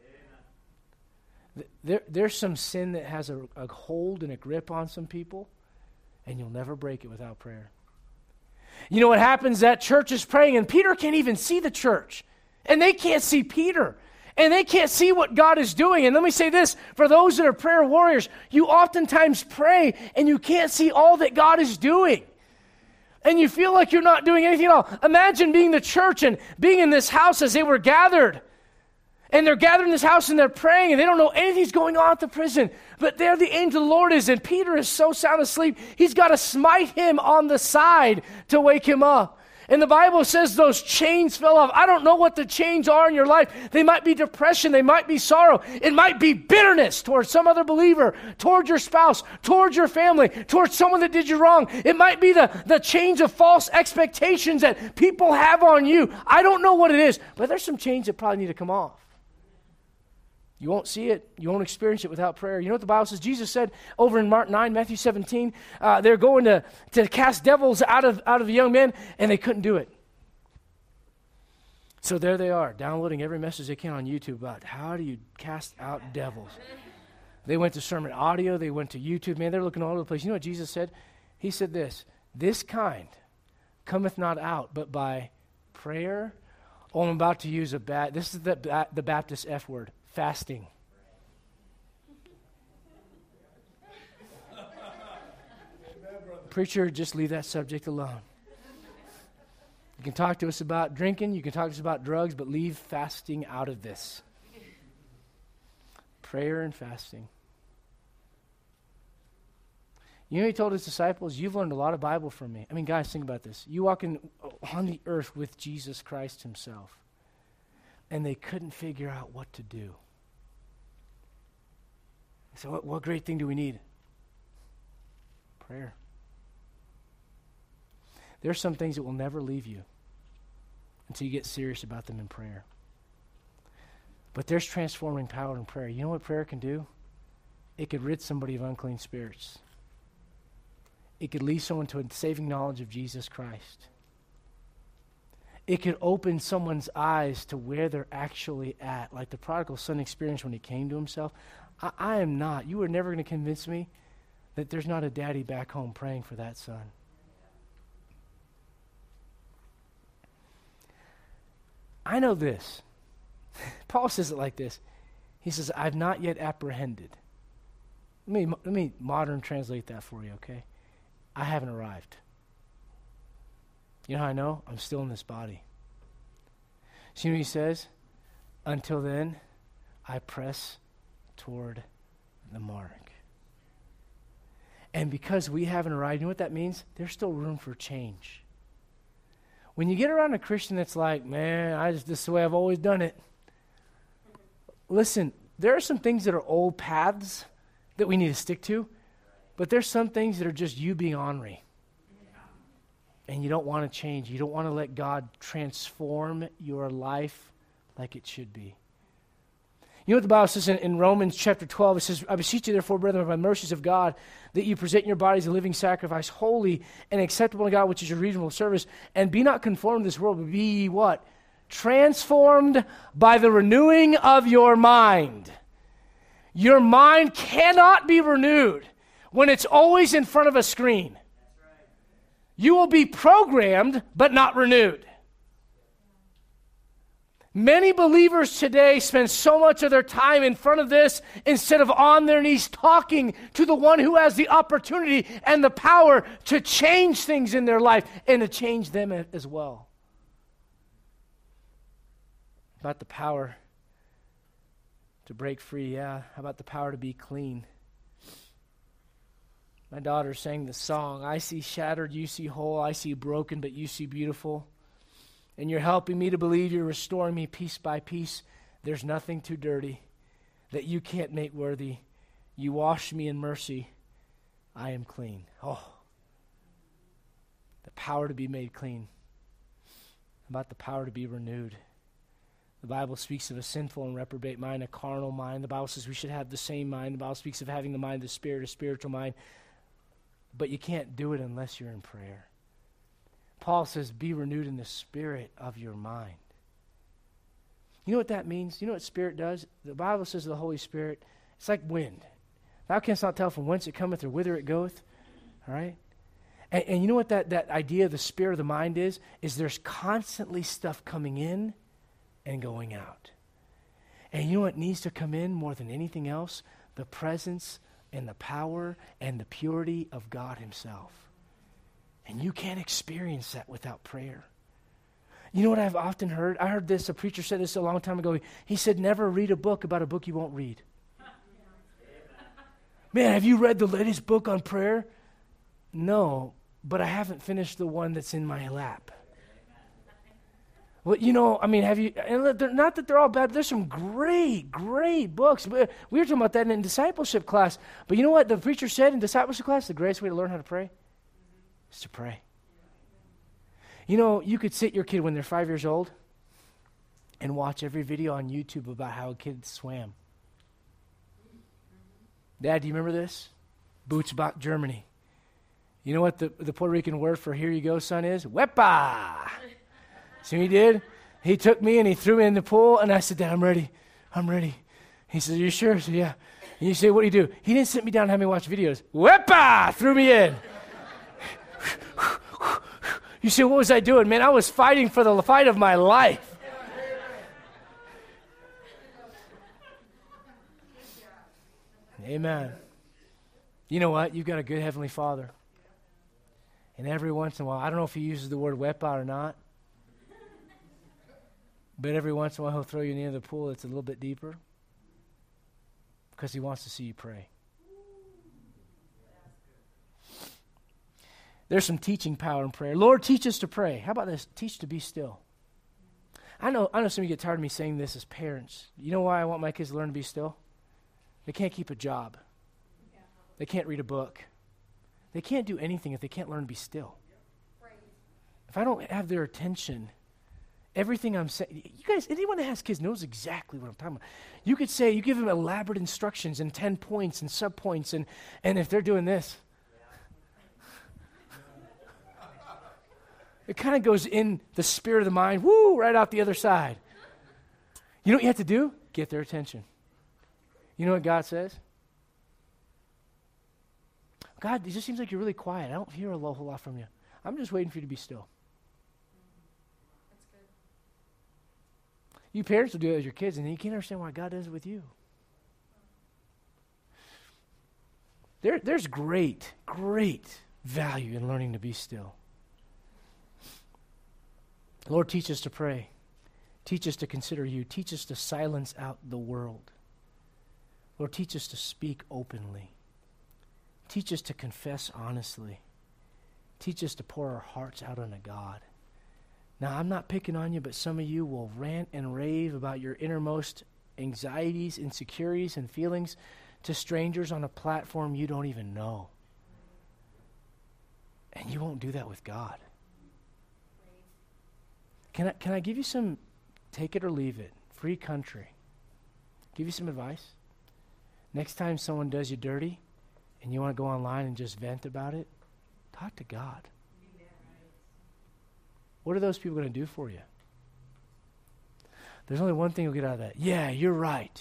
There's some sin that has a hold and a grip on some people, and you'll never break it without prayer. You know what happens? That church is praying, and Peter can't even see the church, and they can't see Peter. And they can't see what God is doing. And let me say this, for those that are prayer warriors, you oftentimes pray and you can't see all that God is doing. And you feel like you're not doing anything at all. Imagine being the church and being in this house as they were gathered. And they're gathered in this house and they're praying and they don't know anything's going on at the prison. But there the angel of the Lord is, and Peter is so sound asleep, he's got to smite him on the side to wake him up. And the Bible says those chains fell off. I don't know what the chains are in your life. They might be depression. They might be sorrow. It might be bitterness towards some other believer, towards your spouse, towards your family, towards someone that did you wrong. It might be the chains of false expectations that people have on you. I don't know what it is, but there's some chains that probably need to come off. You won't see it. You won't experience it without prayer. You know what the Bible says? Jesus said over in Mark 9, Matthew 17, they're going to cast devils out of a young man, and they couldn't do it. So there they are, downloading every message they can on YouTube about how do you cast out devils. They went to sermon audio. They went to YouTube. Man, they're looking all over the place. You know what Jesus said? He said this kind cometh not out, but by prayer. Oh, I'm about to use this is the Baptist F word. Fasting. Preacher, just leave that subject alone. You can talk to us about drinking, you can talk to us about drugs, but leave fasting out of this. Prayer and fasting. You know, he told his disciples, you've learned a lot of Bible from me. I mean, guys, think about this. You walk on the earth with Jesus Christ himself, and they couldn't figure out what to do. So what great thing do we need? Prayer. There's some things that will never leave you until you get serious about them in prayer. But there's transforming power in prayer. You know what prayer can do? It could rid somebody of unclean spirits. It could lead someone to a saving knowledge of Jesus Christ. It could open someone's eyes to where they're actually at, like the prodigal son experienced when he came to himself. I am not. You are never going to convince me that there's not a daddy back home praying for that son. I know this. Paul says it like this. He says, I've not yet apprehended. Let me modern translate that for you, okay? I haven't arrived. You know how I know? I'm still in this body. See what he says? Until then, I press toward the mark. And because we haven't arrived, you know what that means? There's still room for change. When you get around a Christian that's like, man, this is the way I've always done it. Listen, there are some things that are old paths that we need to stick to, but there's some things that are just you being ornery. And you don't want to change. You don't want to let God transform your life like it should be. You know what the Bible says in Romans chapter 12? It says, I beseech you therefore, brethren, by the mercies of God, that you present your bodies a living sacrifice, holy and acceptable to God, which is your reasonable service. And be not conformed to this world, but be what? Transformed by the renewing of your mind. Your mind cannot be renewed when it's always in front of a screen. You will be programmed, but not renewed. Many believers today spend so much of their time in front of this instead of on their knees talking to the one who has the opportunity and the power to change things in their life and to change them as well. About the power to break free, yeah. How about the power to be clean? My daughter sang the song, I see shattered, you see whole, I see broken, but you see beautiful. And you're helping me to believe you're restoring me piece by piece. There's nothing too dirty that you can't make worthy. You wash me in mercy. I am clean. Oh, the power to be made clean. About the power to be renewed. The Bible speaks of a sinful and reprobate mind, a carnal mind. The Bible says we should have the same mind. The Bible speaks of having the mind of the Spirit, a spiritual mind. But you can't do it unless you're in prayer. Paul says, be renewed in the spirit of your mind. You know what that means? You know what Spirit does? The Bible says the Holy Spirit, it's like wind. Thou canst not tell from whence it cometh or whither it goeth. All right? And you know what that idea of the spirit of the mind is? Is there's constantly stuff coming in and going out. And you know what needs to come in more than anything else? The presence and the power and the purity of God himself. And you can't experience that without prayer. You know what I've often heard? I heard this, a preacher said this a long time ago. He said, never read a book about a book you won't read. Man, have you read the latest book on prayer? No, but I haven't finished the one that's in my lap. Well, you know, I mean, have you, and not that they're all bad, but there's some great, great books. We were talking about that in discipleship class. But you know what the preacher said in discipleship class? The greatest way to learn how to pray is to pray. You know, you could sit your kid when they're 5 years old and watch every video on YouTube about how a kid swam. Dad, do you remember this? Bootsbach, Germany. You know what the Puerto Rican word for here you go, son is? Wepa! See what he did? He took me and he threw me in the pool, and I said, Dad, I'm ready. I'm ready. He said, are you sure? I said, yeah. And you say, what do you do? He didn't sit me down and have me watch videos. Wepa! Threw me in. You say, what was I doing? Man, I was fighting for the fight of my life. Amen. You know what? You've got a good Heavenly Father. And every once in a while, I don't know if he uses the word wepa or not, but every once in a while he'll throw you near the pool that's a little bit deeper because he wants to see you pray. There's some teaching power in prayer. Lord, teach us to pray. How about this? Teach to be still. I know some of you get tired of me saying this as parents. You know why I want my kids to learn to be still? They can't keep a job. They can't read a book. They can't do anything if they can't learn to be still. If I don't have their attention, everything I'm saying, you guys, anyone that has kids knows exactly what I'm talking about. You could say, you give them elaborate instructions and 10 points and sub-points, and if they're doing this, it kind of goes in the spirit of the mind, woo, right out the other side. You know what you have to do? Get their attention. You know what God says? God, it just seems like you're really quiet. I don't hear a whole lot from you. I'm just waiting for you to be still. That's good. You parents will do it with your kids, and you can't understand why God does it with you. There's great, great value in learning to be still. Lord, teach us to pray. Teach us to consider you. Teach us to silence out the world. Lord, teach us to speak openly. Teach us to confess honestly. Teach us to pour our hearts out unto God. Now, I'm not picking on you, but some of you will rant and rave about your innermost anxieties, insecurities, and feelings to strangers on a platform you don't even know. And you won't do that with God. Can I give you some take it or leave it, free country? Give you some advice? Next time someone does you dirty and you want to go online and just vent about it, talk to God. What are those people going to do for you? There's only one thing you'll get out of that. Yeah, you're right.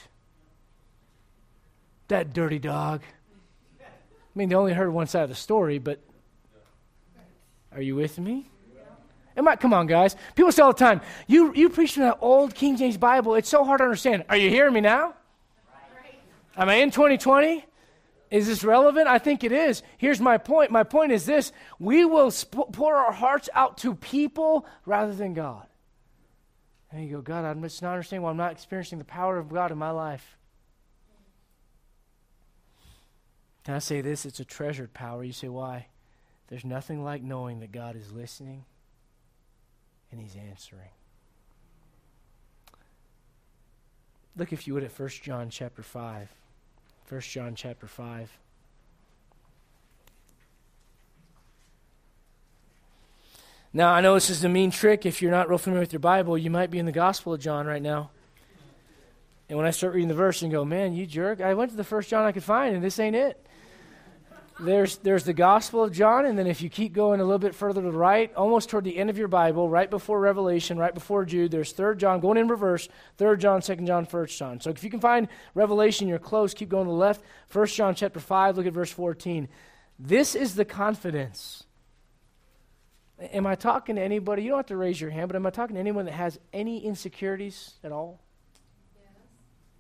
That dirty dog. I mean, they only heard one side of the story, but are you with me? Come on, guys. People say all the time, you preach from that old King James Bible. It's so hard to understand. Are you hearing me now? Right. Am I in 2020? Is this relevant? I think it is. Here's my point. My point is this. We will pour our hearts out to people rather than God. And you go, God, I'm just not understanding why I'm not experiencing the power of God in my life. Can I say this? It's a treasured power. You say, why? There's nothing like knowing that God is listening and he's answering. Look, if you would, at 1 John chapter 5. 1 John chapter 5. Now, I know this is a mean trick. If you're not real familiar with your Bible, you might be in the Gospel of John right now. And when I start reading the verse and go, man, you jerk, I went to the first John I could find, and this ain't it. There's the Gospel of John, and then if you keep going a little bit further to the right, almost toward the end of your Bible, right before Revelation, right before Jude, there's 3 John, going in reverse, 3 John, 2 John, 1 John. So if you can find Revelation, you're close, keep going to the left. 1 John chapter 5, look at verse 14. This is the confidence. Am I talking to anybody? You don't have to raise your hand, but am I talking to anyone that has any insecurities at all? Yes.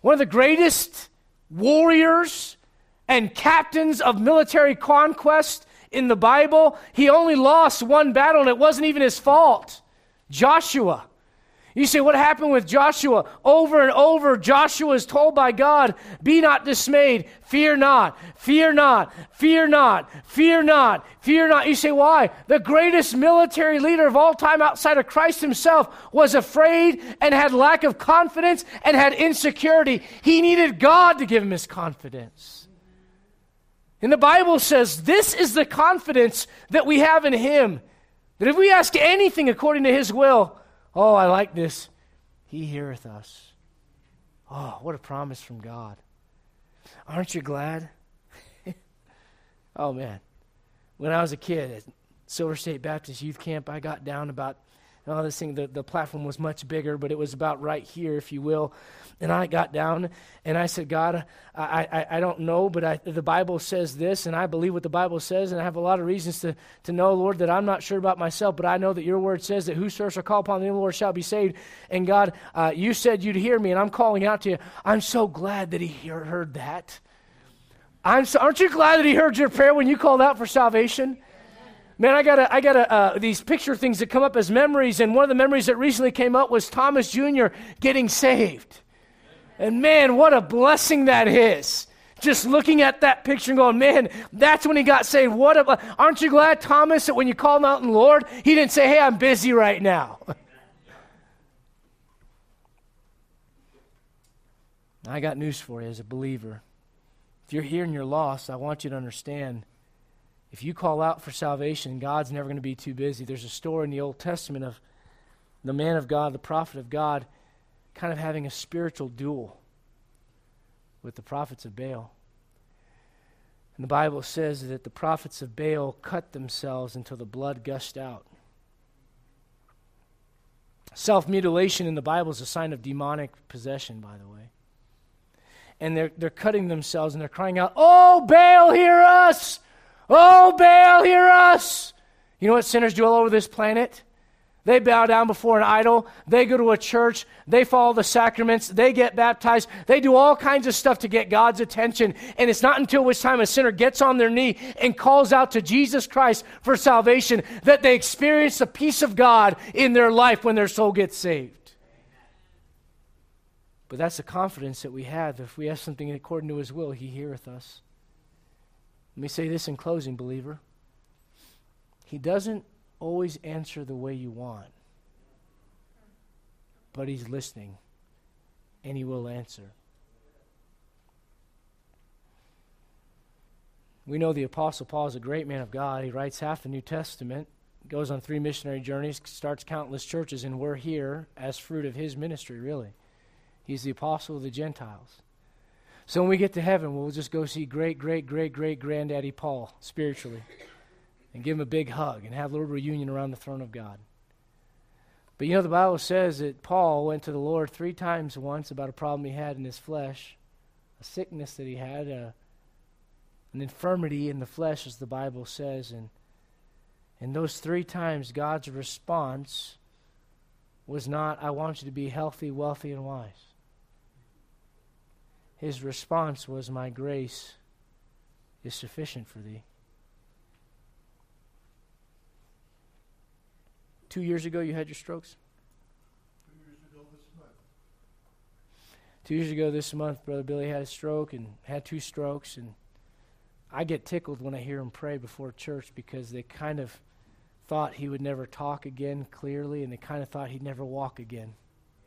one of the greatest warriors and captains of military conquest in the Bible. He only lost one battle, and it wasn't even his fault. Joshua. You say, what happened with Joshua? Over and over, Joshua is told by God, be not dismayed, fear not, fear not, fear not, fear not, fear not. You say, why? The greatest military leader of all time outside of Christ himself was afraid and had lack of confidence and had insecurity. He needed God to give him his confidence. And the Bible says this is the confidence that we have in him, that if we ask anything according to his will, oh, I like this, he heareth us. Oh, what a promise from God. Aren't you glad? Oh, man. When I was a kid at Silver State Baptist Youth Camp, I got down about, this thing, the platform was much bigger, but it was about right here, if you will. And I got down and I said, God, I don't know, but the Bible says this, and I believe what the Bible says, and I have a lot of reasons to know, Lord, that I'm not sure about myself, but I know that your word says that whosoever shall call upon the name of the Lord shall be saved. And God, you said you'd hear me, and I'm calling out to you. I'm so glad that he heard that. Aren't you glad that he heard your prayer when you called out for salvation? Man, I got these picture things that come up as memories, and one of the memories that recently came up was Thomas Jr. getting saved. And man, what a blessing that is. Just looking at that picture and going, man, that's when he got saved. Aren't you glad, Thomas, that when you called out in the Lord, he didn't say, hey, I'm busy right now. I got news for you as a believer. If you're here and you're lost, I want you to understand, if you call out for salvation, God's never going to be too busy. There's a story in the Old Testament of the man of God, the prophet of God, kind of having a spiritual duel with the prophets of Baal. And the Bible says that the prophets of Baal cut themselves until the blood gushed out. Self-mutilation in the Bible is a sign of demonic possession, by the way. And they're cutting themselves and they're crying out, oh, Baal, hear us! Oh, Baal, hear us! You know what sinners do all over this planet? They bow down before an idol. They go to a church. They follow the sacraments. They get baptized. They do all kinds of stuff to get God's attention. And it's not until which time a sinner gets on their knee and calls out to Jesus Christ for salvation that they experience the peace of God in their life when their soul gets saved. But that's the confidence that we have. If we ask something according to his will, he heareth us. Let me say this in closing, believer. He doesn't always answer the way you want, but he's listening, and he will answer. We know the Apostle Paul is a great man of God. He writes half the New Testament, goes on 3 missionary journeys, starts countless churches, and we're here as fruit of his ministry, really. He's the apostle of the Gentiles. So when we get to heaven, we'll just go see great-great-great-great-granddaddy Paul spiritually and give him a big hug and have a little reunion around the throne of God. But you know, the Bible says that Paul went to the Lord 3 times once about a problem he had in his flesh, a sickness that he had, an infirmity in the flesh, as the Bible says. And those 3 times, God's response was not, I want you to be healthy, wealthy, and wise. His response was, my grace is sufficient for thee. 2 years ago, you had your strokes? 2 years ago this month. 2 years ago this month, Brother Billy had a stroke and had 2 strokes. And I get tickled when I hear him pray before church because they kind of thought he would never talk again clearly, and they kind of thought he'd never walk again.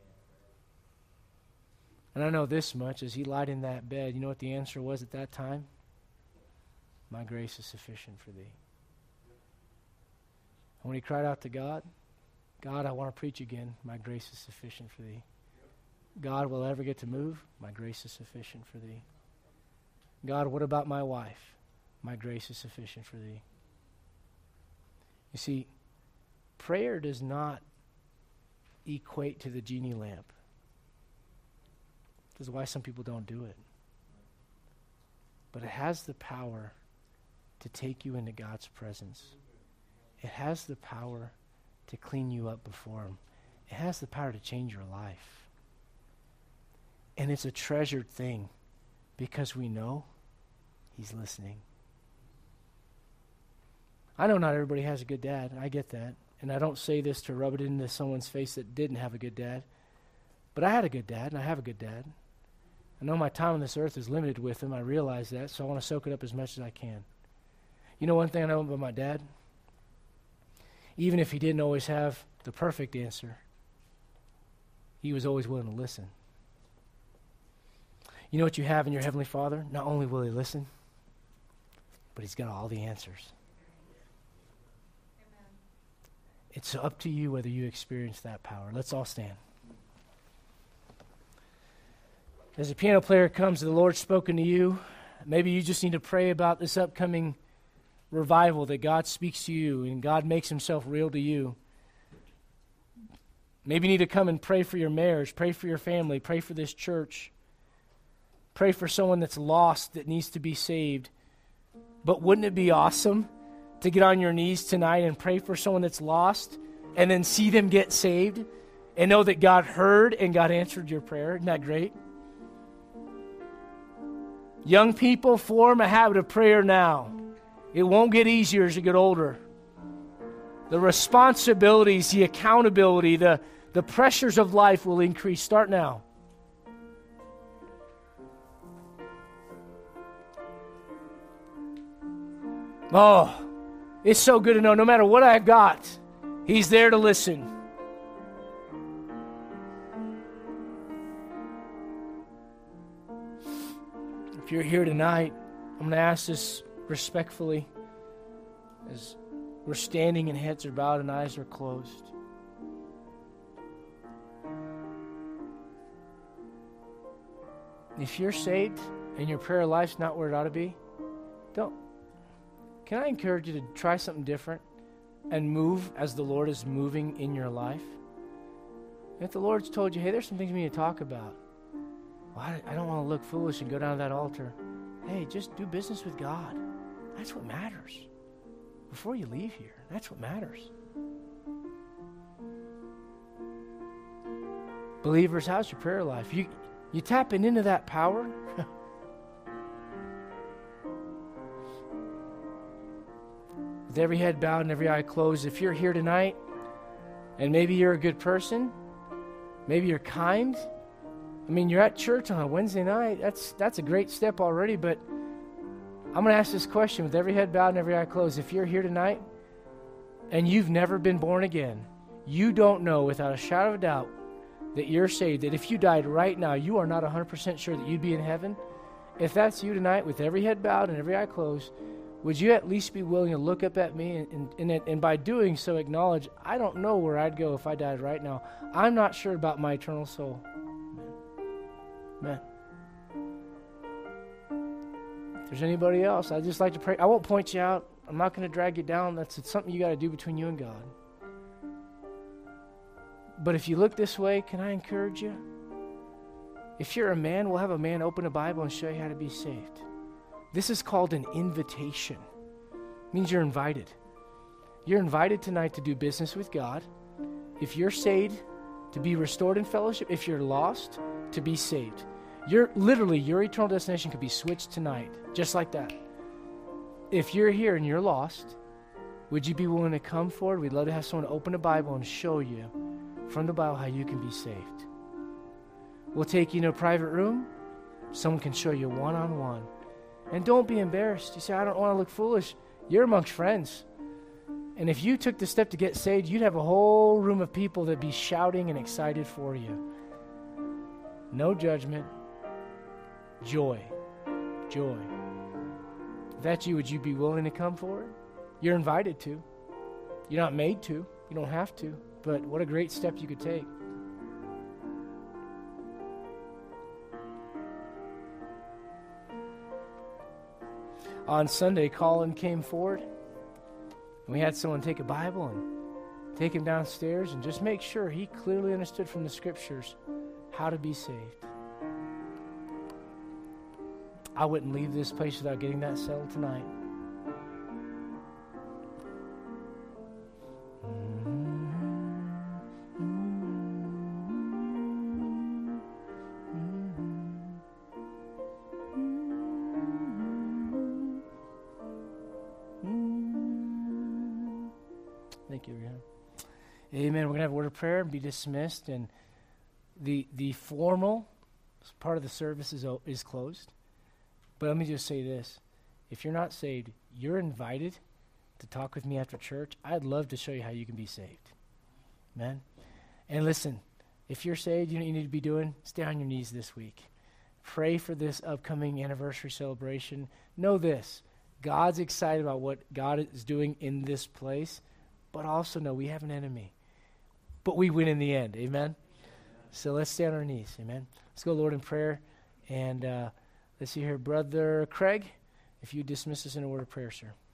And I know this much, as he lied in that bed, you know what the answer was at that time? My grace is sufficient for thee. And when he cried out to God, God, I want to preach again. My grace is sufficient for thee. God, will I ever get to move? My grace is sufficient for thee. God, what about my wife? My grace is sufficient for thee. You see, prayer does not equate to the genie lamp. This is why some people don't do it. But it has the power to take you into God's presence. It has the power to clean you up before him. It has the power to change your life. And it's a treasured thing because we know He's listening. I know not everybody has a good dad. I get that. And I don't say this to rub it into someone's face that didn't have a good dad. But I had a good dad, and I have a good dad. I know my time on this earth is limited with him. I realize that, so I want to soak it up as much as I can. You know one thing I know about my dad? Even if he didn't always have the perfect answer, he was always willing to listen. You know what you have in your Heavenly Father? Not only will He listen, but He's got all the answers. Amen. It's up to you whether you experience that power. Let's all stand. As the piano player comes, the Lord's spoken to you. Maybe you just need to pray about this upcoming revival that God speaks to you and God makes Himself real to you. Maybe you need to come and pray for your marriage, pray for your family, pray for this church. Pray for someone that's lost that needs to be saved. But wouldn't it be awesome to get on your knees tonight and pray for someone that's lost and then see them get saved and know that God heard and God answered your prayer? Isn't that great? Young people, form a habit of prayer now. It won't get easier as you get older. The responsibilities, the accountability, the pressures of life will increase. Start now. Oh, it's so good to know no matter what I've got, He's there to listen. If you're here tonight, I'm going to ask this respectfully as we're standing and heads are bowed and eyes are closed. If you're saved and your prayer life's not where it ought to be, can I encourage you to try something different and move as the Lord is moving in your life? If the Lord's told you, hey, there's some things we need to talk about. Well, I don't want to look foolish and go down to that altar. Hey, just do business with God. That's what matters. Before you leave here, that's what matters. Believers, how's your prayer life? You tapping into that power? With every head bowed and every eye closed, if you're here tonight and maybe you're a good person, maybe you're kind, I mean, you're at church on a Wednesday night, that's a great step already, but I'm going to ask this question with every head bowed and every eye closed. If you're here tonight and you've never been born again, you don't know without a shadow of a doubt that you're saved, that if you died right now, you are not 100% sure that you'd be in heaven. If that's you tonight with every head bowed and every eye closed, would you at least be willing to look up at me and by doing so acknowledge, I don't know where I'd go if I died right now. I'm not sure about my eternal soul. Amen. If there's anybody else, I'd just like to pray. I won't point you out. I'm not going to drag you down. It's something you got to do between you and God. But if you look this way, can I encourage you? If you're a man, we'll have a man open a Bible and show you how to be saved. This is called an invitation. It means you're invited. You're invited tonight to do business with God. If you're saved, to be restored in fellowship. If you're lost, to be saved. Your eternal destination could be switched tonight, just like that. If you're here and you're lost, would you be willing to come forward? We'd love to have someone open a Bible and show you from the Bible how you can be saved. We'll take you in a private room. Someone can show you one-on-one. And don't be embarrassed. You say, I don't want to look foolish. You're amongst friends. And if you took the step to get saved, you'd have a whole room of people that'd be shouting and excited for you. No judgment. Joy. Joy. If that's you, would you be willing to come forward? You're invited to. You're not made to. You don't have to. But what a great step you could take. On Sunday, Colin came forward, and we had someone take a Bible and take him downstairs and just make sure he clearly understood from the Scriptures how to be saved. I wouldn't leave this place without getting that settled tonight. Thank you, Rihanna. Amen. We're going to have a word of prayer and be dismissed. And the formal part of the service is closed. But let me just say this. If you're not saved, you're invited to talk with me after church. I'd love to show you how you can be saved. Amen. And listen, if you're saved, you know what you need to be doing? Stay on your knees this week. Pray for this upcoming anniversary celebration. Know this. God's excited about what God is doing in this place, but also know we have an enemy. But we win in the end. Amen? So let's stay on our knees. Amen? Let's go, Lord, in prayer. And let's see here. Brother Craig, if you dismiss us in a word of prayer, sir.